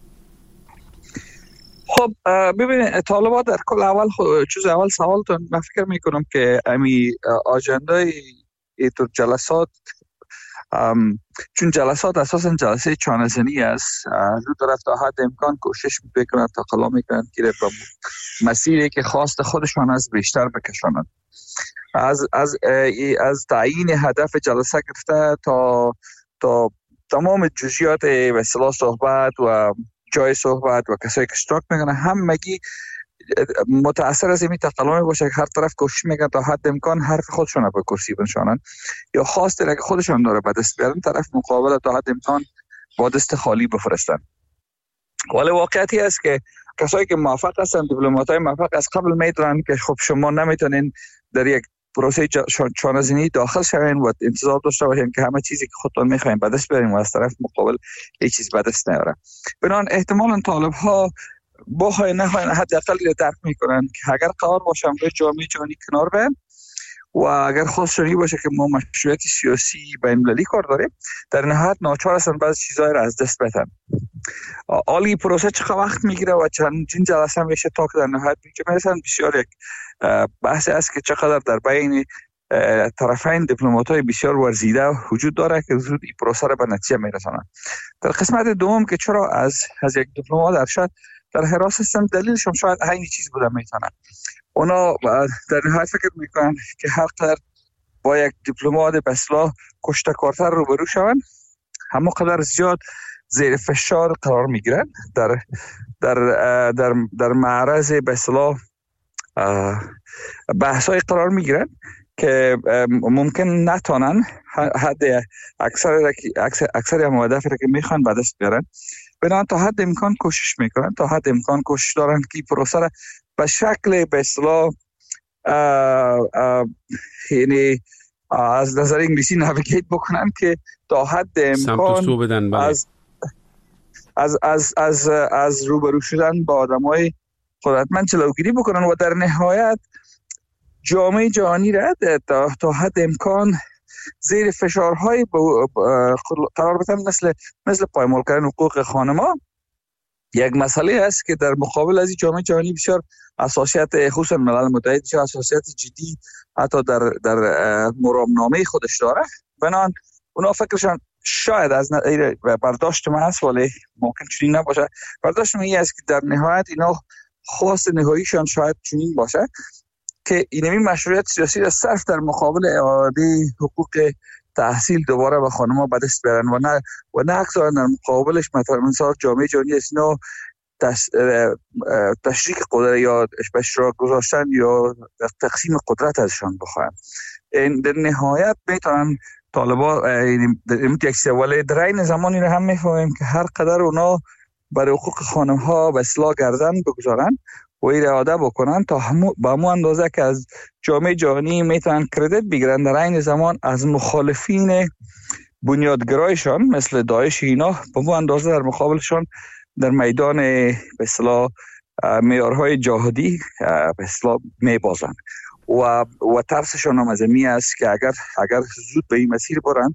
خب ببینید، طالبان در کل اول چیز اول سوالتون من فکر میکنم که امی آجندای ایتور جلسات ام، چون جلسات اساساً جلسه چانه‌زنی است، رو طرف تا حد امکان کوشش میکنند تا قلا میکنند که به مسیری که خواست خودشان از بیشتر بکشانند. از از از تعیین هدف جلسه گرفته تا تا تمام جزئیات و اصطلاح صحبت و جای صحبت و کسایی که اشتراک میکنن همگی متأثر از این تقلمی باشه که هر طرف کوشش میکنن تا حد امکان حرف خودشون رو به کرسی بنشانن یا خواست اگه خودشون داره به دست بیارن طرف مقابل تا حد امکان با دست خالی بفرستن. ولی واقعیتی است که کسایی که موفق هستن، دیپلمات‌های موفق از قبل میدونن که خب شما نمیتونین در یک پروسه چانه‌زنی داخل شوین و انتظار داشته باشین که همه چیزی که خودتون میخواین به دست بیارین و از طرف مقابل هیچ چیز به دست نیاره. بنابراین احتمالاً طالب‌ها با های نه های حداقل درک میکنن که اگر قرار باشه امروز جامعه جهانی کنار بیان و اگر خواستشانی باشه که ما مشروعیت سیاسی بین‌المللی کار داریم، در نهایت ناچار هستن بعضی چیزهای را از دست بدن. عالی پروسه چقدر وقت میگیره و چند جلسه میشه تا که در نهایت میرسن. بسیار یک بحث است که چقدر در بین طرفین دیپلمات‌های بسیار ورزیده وجود داره که زود این پروسه را به نتیجه میرسونن. در قسمت دوم که چرا از از یک دیپلمات ارشد در حراس هستن، دلیلشون شاید همین چیز بوده میتونه. اونا در نهایت فکر میکنن که هر قدر با یک دیپلمات به اصطلاح کشته‌کارتر روبرو شوند، همون قدر زیاد زیر فشار قرار میگیرن، در در در در معرض به اصطلاح بحث‌های قرار میگیرن که ممکن نتونن حد اکثر اکثر اکثر مهدفی که میخوان به دست بیارن. بنابراین تا حد امکان کوشش میکنن، تا حد امکان کوشش دارن که پروسه را به شکل به اصطلاح یعنی از نظر انگلیسی نویگیت بکنن که تا حد امکان از از از از از روبرو شدن با آدمای قدرتمند جلوگیری بکنن و در نهایت جامعه جهانی را تا, تا حد امکان زیر فشارهای قرار بدن، مثل مثل پایمال کردن حقوق خانما. یک مسئله است که در مقابل از جامعه جهانی بسیار اساسیت، خصوصا ملل متحد بسیار اساسیت جدی حتی در در مرامنامه خودش داره. بنابراین اونا فکرشان شاید از برداشت من است، ولی ممکن چنین نباشه. برداشت من این است که در نهایت اینا خواست نهاییشان شاید چنین باشه که اینمی مشروعیت سیاسی را صرف در مقابل اعاده حقوق تحصیل دوباره به خانم‌ها به دست بیارن و نه و نه اکثر در مقابلش مثلا جامعه جهانی اسنا تشریک قدرت یا به اشتراک گذاشتن یا تقسیم قدرت ازشان بخواهن. این در نهایت میتونن طالبان این یک سواله در این زمانی رو هم میفهمیم که هر قدر اونا برای حقوق خانم‌ها به اصلاح گردن بگذارن و اراده بکنن تا همو با همون اندازه که از جامعه جهانی میتونن کردیت بگیرن، در این زمان از مخالفین بنیادگرایشان مثل داعش اینا با همون اندازه در مقابلشان در میدان به اصطلاح معیارهای جهادی به اصطلاح میبازن و و ترسشان هم از این است که اگر اگر زود به این مسیر برن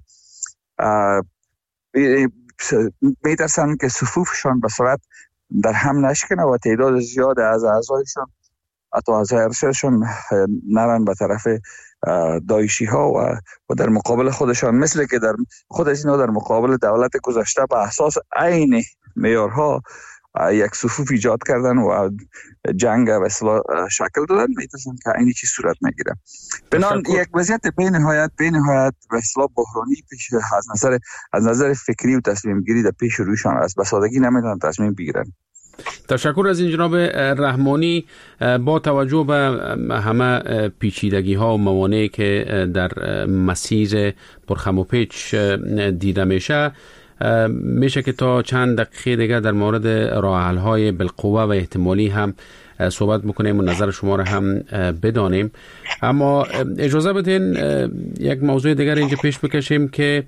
میترسن که صفوفشان به صورت در هم نشکنه و تعداد زیاد از اعضایشان حتی از ارشدشون نرن به طرف داعشی ها و, و در مقابل خودشان، مثل که در خود از اینا در مقابل دولت گذشته به اساس عین معیارها یک صفوف ایجاد کردن و جنگ و اصلاح شکل دادن، میتونن که این چیز صورت نگیره. بنان یک وضعیت به نهایت به نهایت و اصلاح بحرانی پیش از نظر از نظر فکری و تصمیم گیری در پیش رویشان است. به سادگی نمیتونن تصمیم بگیرن.
تشکر از این جناب رحمانی. با توجه به همه پیچیدگی ها و موانعی که در مسیر پرخم و پیچ دیده میشه، میشه که تا چند دقیقه دیگه در مورد راه حل های بالقوه و احتمالی هم صحبت بکنیم و نظر شما را هم بدانیم. اما اجازه بدین یک موضوع دیگر اینجا پیش بکشیم که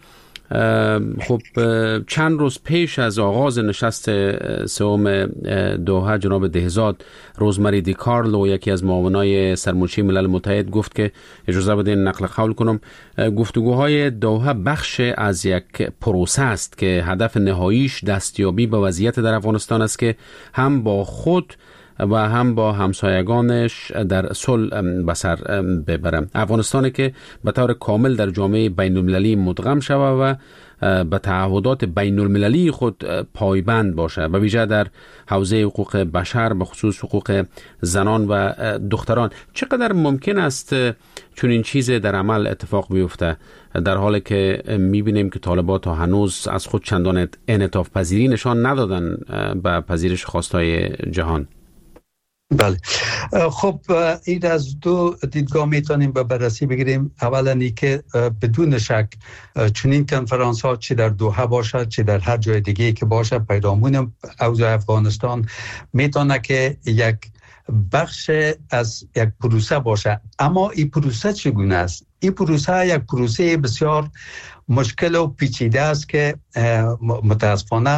خب چند روز پیش از آغاز نشست سوم دوحه، جناب دهزاد روزمری دی کارلو، یکی از معاونای سرمنشی ملل متحد، گفت که اجازه بدین نقل قول کنم، گفتگوهای دوحه بخش از یک پروسه است که هدف نهاییش دستیابی به وضعیت در افغانستان است که هم با خود و هم با همسایگانش در صلح به سر ببرم. افغانستانی که به طور کامل در جامعه بین المللی مدغم شود و به تعهدات بین المللی خود پایبند باشه، و ویژه در حوزه حقوق بشر، به خصوص حقوق زنان و دختران. چقدر ممکن است چون این چیز در عمل اتفاق بیفته، در حالی که میبینیم که طالبان تا هنوز از خود چندان انعطاف پذیری نشان ندادن به پذیرش خواستای جهان؟
بله، خب این از دو دیدگاه میتونیم به بررسی بگیریم. اولا ای که بدون شک چنین کنفرانس ها چه در دوحه باشد چه در هر جای دیگه که باشه، پیرامون اوضاع افغانستان میتونه که یک بخش از یک پروسه باشه. اما این پروسه چگونه است؟ این پروسه یک پروسه بسیار مشکل و پیچیده است که متاسفانه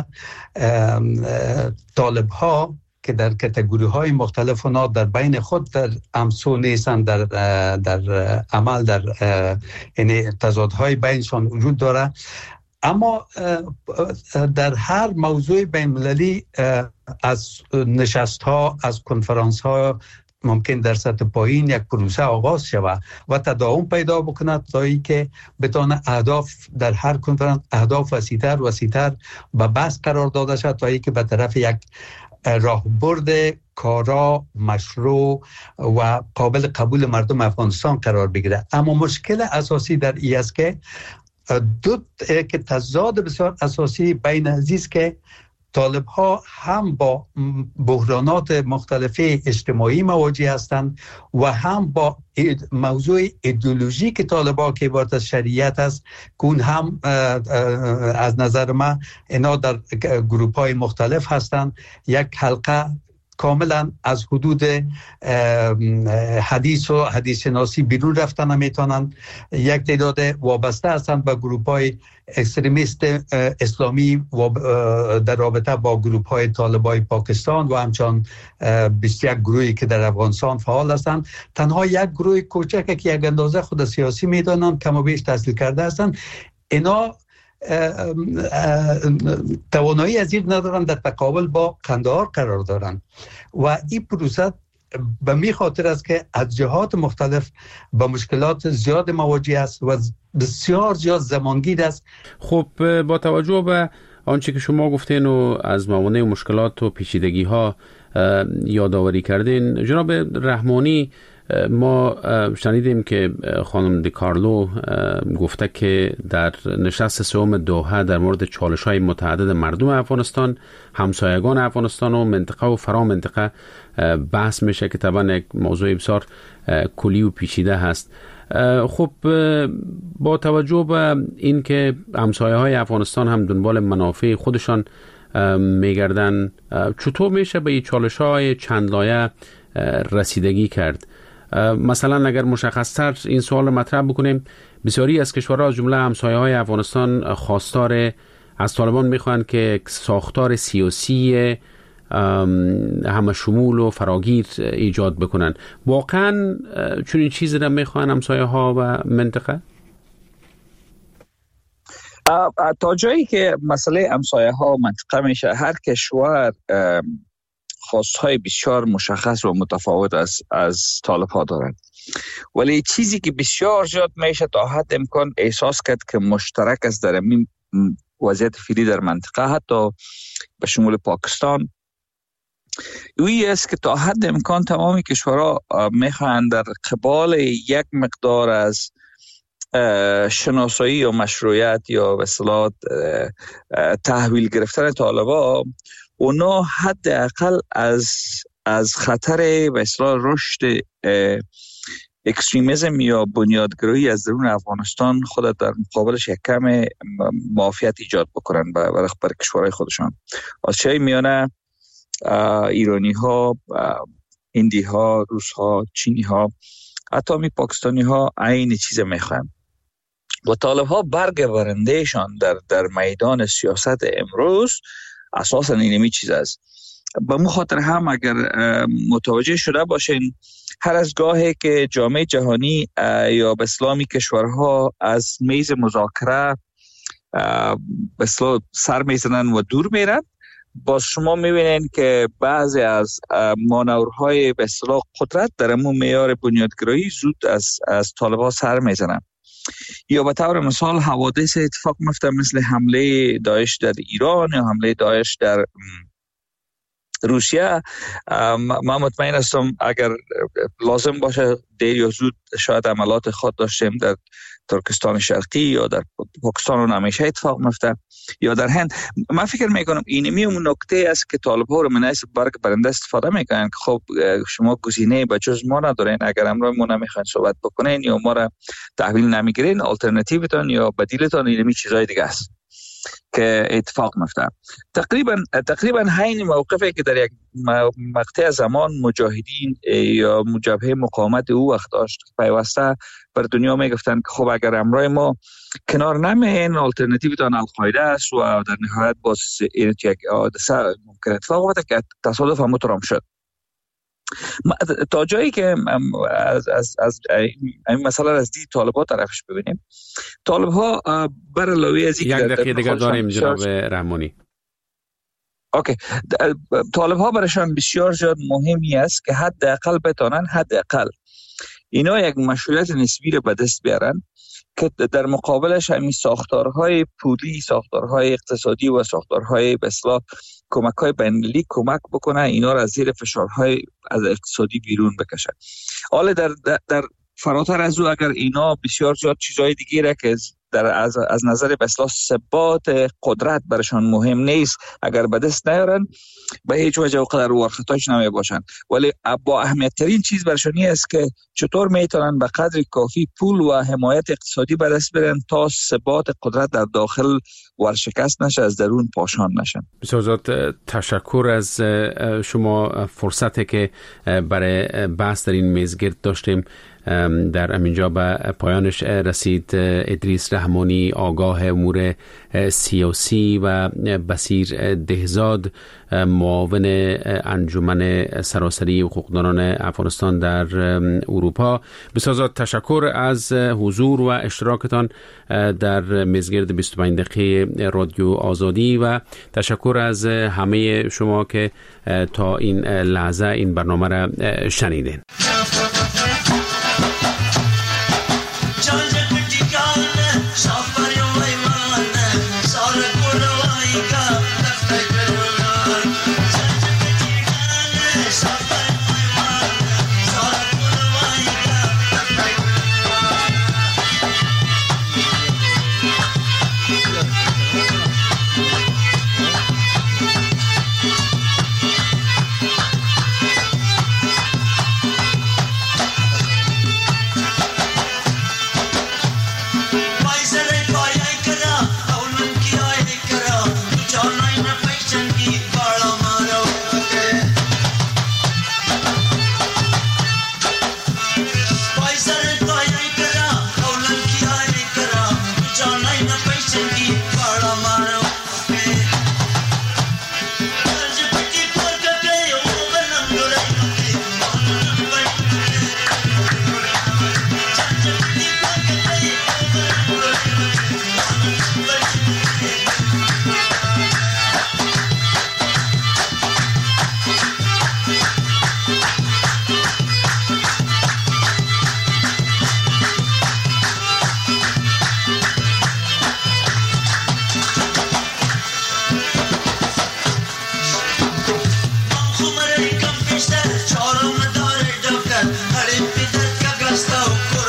طالب ها که در کاتگوری های مختلف اونا در بین خود در امسو نیستن، در در عمل در یعنی تضادهای بینشان وجود داره. اما در هر موضوع بین المللی از نشست ها، از کنفرانس ها ممکن در سطح پایین یک پروسه آغاز شود و تداوم پیدا بکند تا اینکه بتونه اهداف در هر کنفرانس اهداف وسیع‌تر وسیع‌تر به بحث قرار داده شد تا اینکه به طرف یک راهبرد کارا، مشروع و قابل قبول مردم افغانستان قرار بگیره. اما مشکل اساسی در این است که دو که تضاد بسیار اساسی بین ازیست که طالب ها هم با بحرانات مختلف اجتماعی مواجه هستند و هم با موضوع ایدئولوژی که طالب ها که عبارت از شریعت است، که اون هم از نظر من اینا در گروپ های مختلف هستند. یک حلقه کاملا از حدود حدیث و حدیث شناسی بیرون رفتن نمیتونن، یک تعداد وابسته هستند به گروپ های اکستریمیست اسلامی و در رابطه با گروپ های طالبای پاکستان و همچنان بیست و یک گروهی که در افغانستان فعال هستند. تنها یک گروه کوچک که یک اندازه خود سیاسی میدانند، کم و بیش تحصیل کرده هستند، اینا توانایی از این ندارن در تقابل با قندهار قرار دارن و این پروسه به می خاطر است که از جهات مختلف با مشکلات زیاد مواجه است و بسیار زیاد زمانگیر است.
خب با توجه به آنچه که شما گفتین و از موانع و مشکلات و پیچیدگی ها یادآوری کردین، جناب رحمانی، ما شنیدیم که خانم دی کارلو گفته که در نشست سوم دوحه در مورد چالش‌های متعدد مردم افغانستان، همسایگان افغانستان و منطقه و فرا منطقه بحث میشه که طبعا یک موضوع بسیار کلی و پیچیده هست. خب با توجه به این که همسایه های افغانستان هم دنبال منافع خودشان میگردن، چطور میشه به این چالش‌های چند لایه رسیدگی کرد؟ مثلا اگر مشخص‌تر این سوال مطرح بکنیم، بسیاری از کشورها از جمله همسایه‌های افغانستان خواستار از طالبان میخواهند که ساختار سیاسی همه شمول و فراگیر ایجاد بکنن. واقعا چون این چیزی را میخواهند همسایه‌ها و منطقه؟
تا جایی که مسئله همسایه‌ها و منطقه میشه، هر کشور خواستهای بسیار مشخص و متفاوت از از طالب ها دارند. ولی چیزی که بسیار زیاد میشه تا حد امکان احساس کرد که مشترک است در این وضعیت فعلی در منطقه، حتی به شمول پاکستان، اویی است که تا حد امکان تمامی کشورها میخواهند در قبال یک مقدار از شناسایی یا مشروعیت یا به اصطلاح تحویل گرفتن طالبا، اونا حداقل از از خطر به اصطلاح رشد اکستریمیسم یا بنیادگرایی از درون افغانستان خود در مقابلش یک کم معافیت ایجاد بکنن برای بر کشورهای خودشان. از چه میانه ایرانی ها، هندی ها، روس ها، چینی ها، حتی می پاکستانی ها عین چیز میخوان و طالب ها برگ برندهشان در در میدان سیاست امروز اساسا اینمی چیز است. به مو خاطر هم اگر متوجه شده باشین، هر از گاهی که جامعه جهانی یا به اسلامی کشورها از میز مذاکره به اصطلاح سر میزنن و دور میرن، باز شما میبینین که بعضی از مانورهای به اصطلاح قدرت در امون معیار بنیادگرایی زود از از طالبان سر میزنن. یا به طور مثال حوادث اتفاق میفته مثل حمله داعش در ایران یا حمله داعش در روسیه. من مطمئن هستم اگر لازم باشه دیر یا زود شاید عملات خود داشتیم در ترکستان شرقی یا در پاکستان و همیشه اتفاق میفته یا در هند. من فکر میکنم اینمی اون نکته است که طالب ها رو من از برگ برنده استفاده میکنن که خب شما گزینه به جز ما ندارین، اگر امروز ما نمیخواین صحبت بکنین یا ما را تحویل نمیگیرین، آلترناتیوتون یا بدیلتون اینمی چیزای دیگه است که اتفاق میفته. تقریبا تقریبا همین موقفی که در یک مقطع زمان مجاهدین یا جبهه مقاومت او وقت داشت پیوسته بر دنیا میگفتن که خب اگر امروز ما کنار نمیاین، آلترناتیوتون القاعده است و در نهایت باز یک حادثه ممکن اتفاق بیفته که تصادف هم مترام شد. تا جایی که از از از این مسئله از دید طالب‌ها طرفش ببینیم، طالب‌ها بر علاوه از
یک دقیقه دیگر داریم جناب رحمانی.
اوکی، طالب‌ها برایشان بسیار زیاد مهمی است که حداقل بتونن حداقل اینا یک مشروعیت نسبی رو به دست بیارن که در مقابلش همین ساختارهای پولی، ساختارهای اقتصادی و ساختارهای به اصطلاح کمک‌های بین‌المللی کمک بکنه اینا را از زیر فشارهای از اقتصادی بیرون بکشه. حالا در در فراتر از او اگر اینا بسیار زیاد چیزهای دیگه را که در از از نظر به اصطلاح ثبات قدرت برشان مهم نیست اگر به دست نیارن، به هیچ وجه اونقدر ورختاش نمی باشن. ولی با اهمیت ترین چیز برشان است که چطور میتونن به قدر کافی پول و حمایت اقتصادی به دست بیارن تا ثبات قدرت در داخل ورشکست نشه، از درون پاشان نشن.
بسیار زیاد تشکر از شما. فرصتی که برای بحث در این میزگرد داشتیم در همینجا به پایانش رسید. ادریس رحمانی، آگاه امور سیاسی، و بصیر دهزاد، معاون انجمن سراسری حقوقدانان افغانستان در اروپا، بسیار زیاد تشکر از حضور و اشتراکتان در میزگرد بیست و پنج دقیقه رادیو آزادی و تشکر از همه شما که تا این لحظه این برنامه را شنیدین.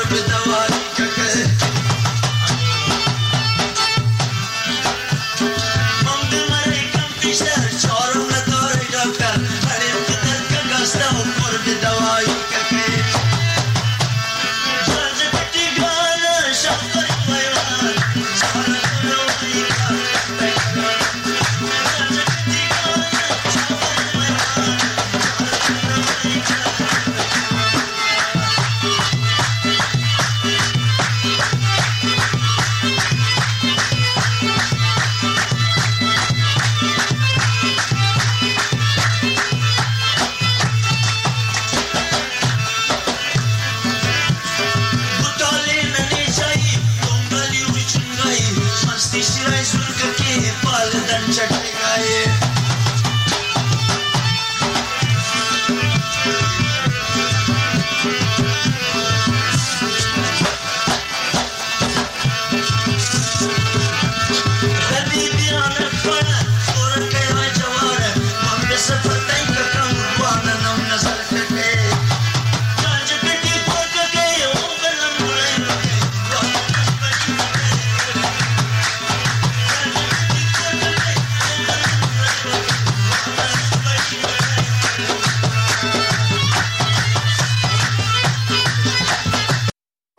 به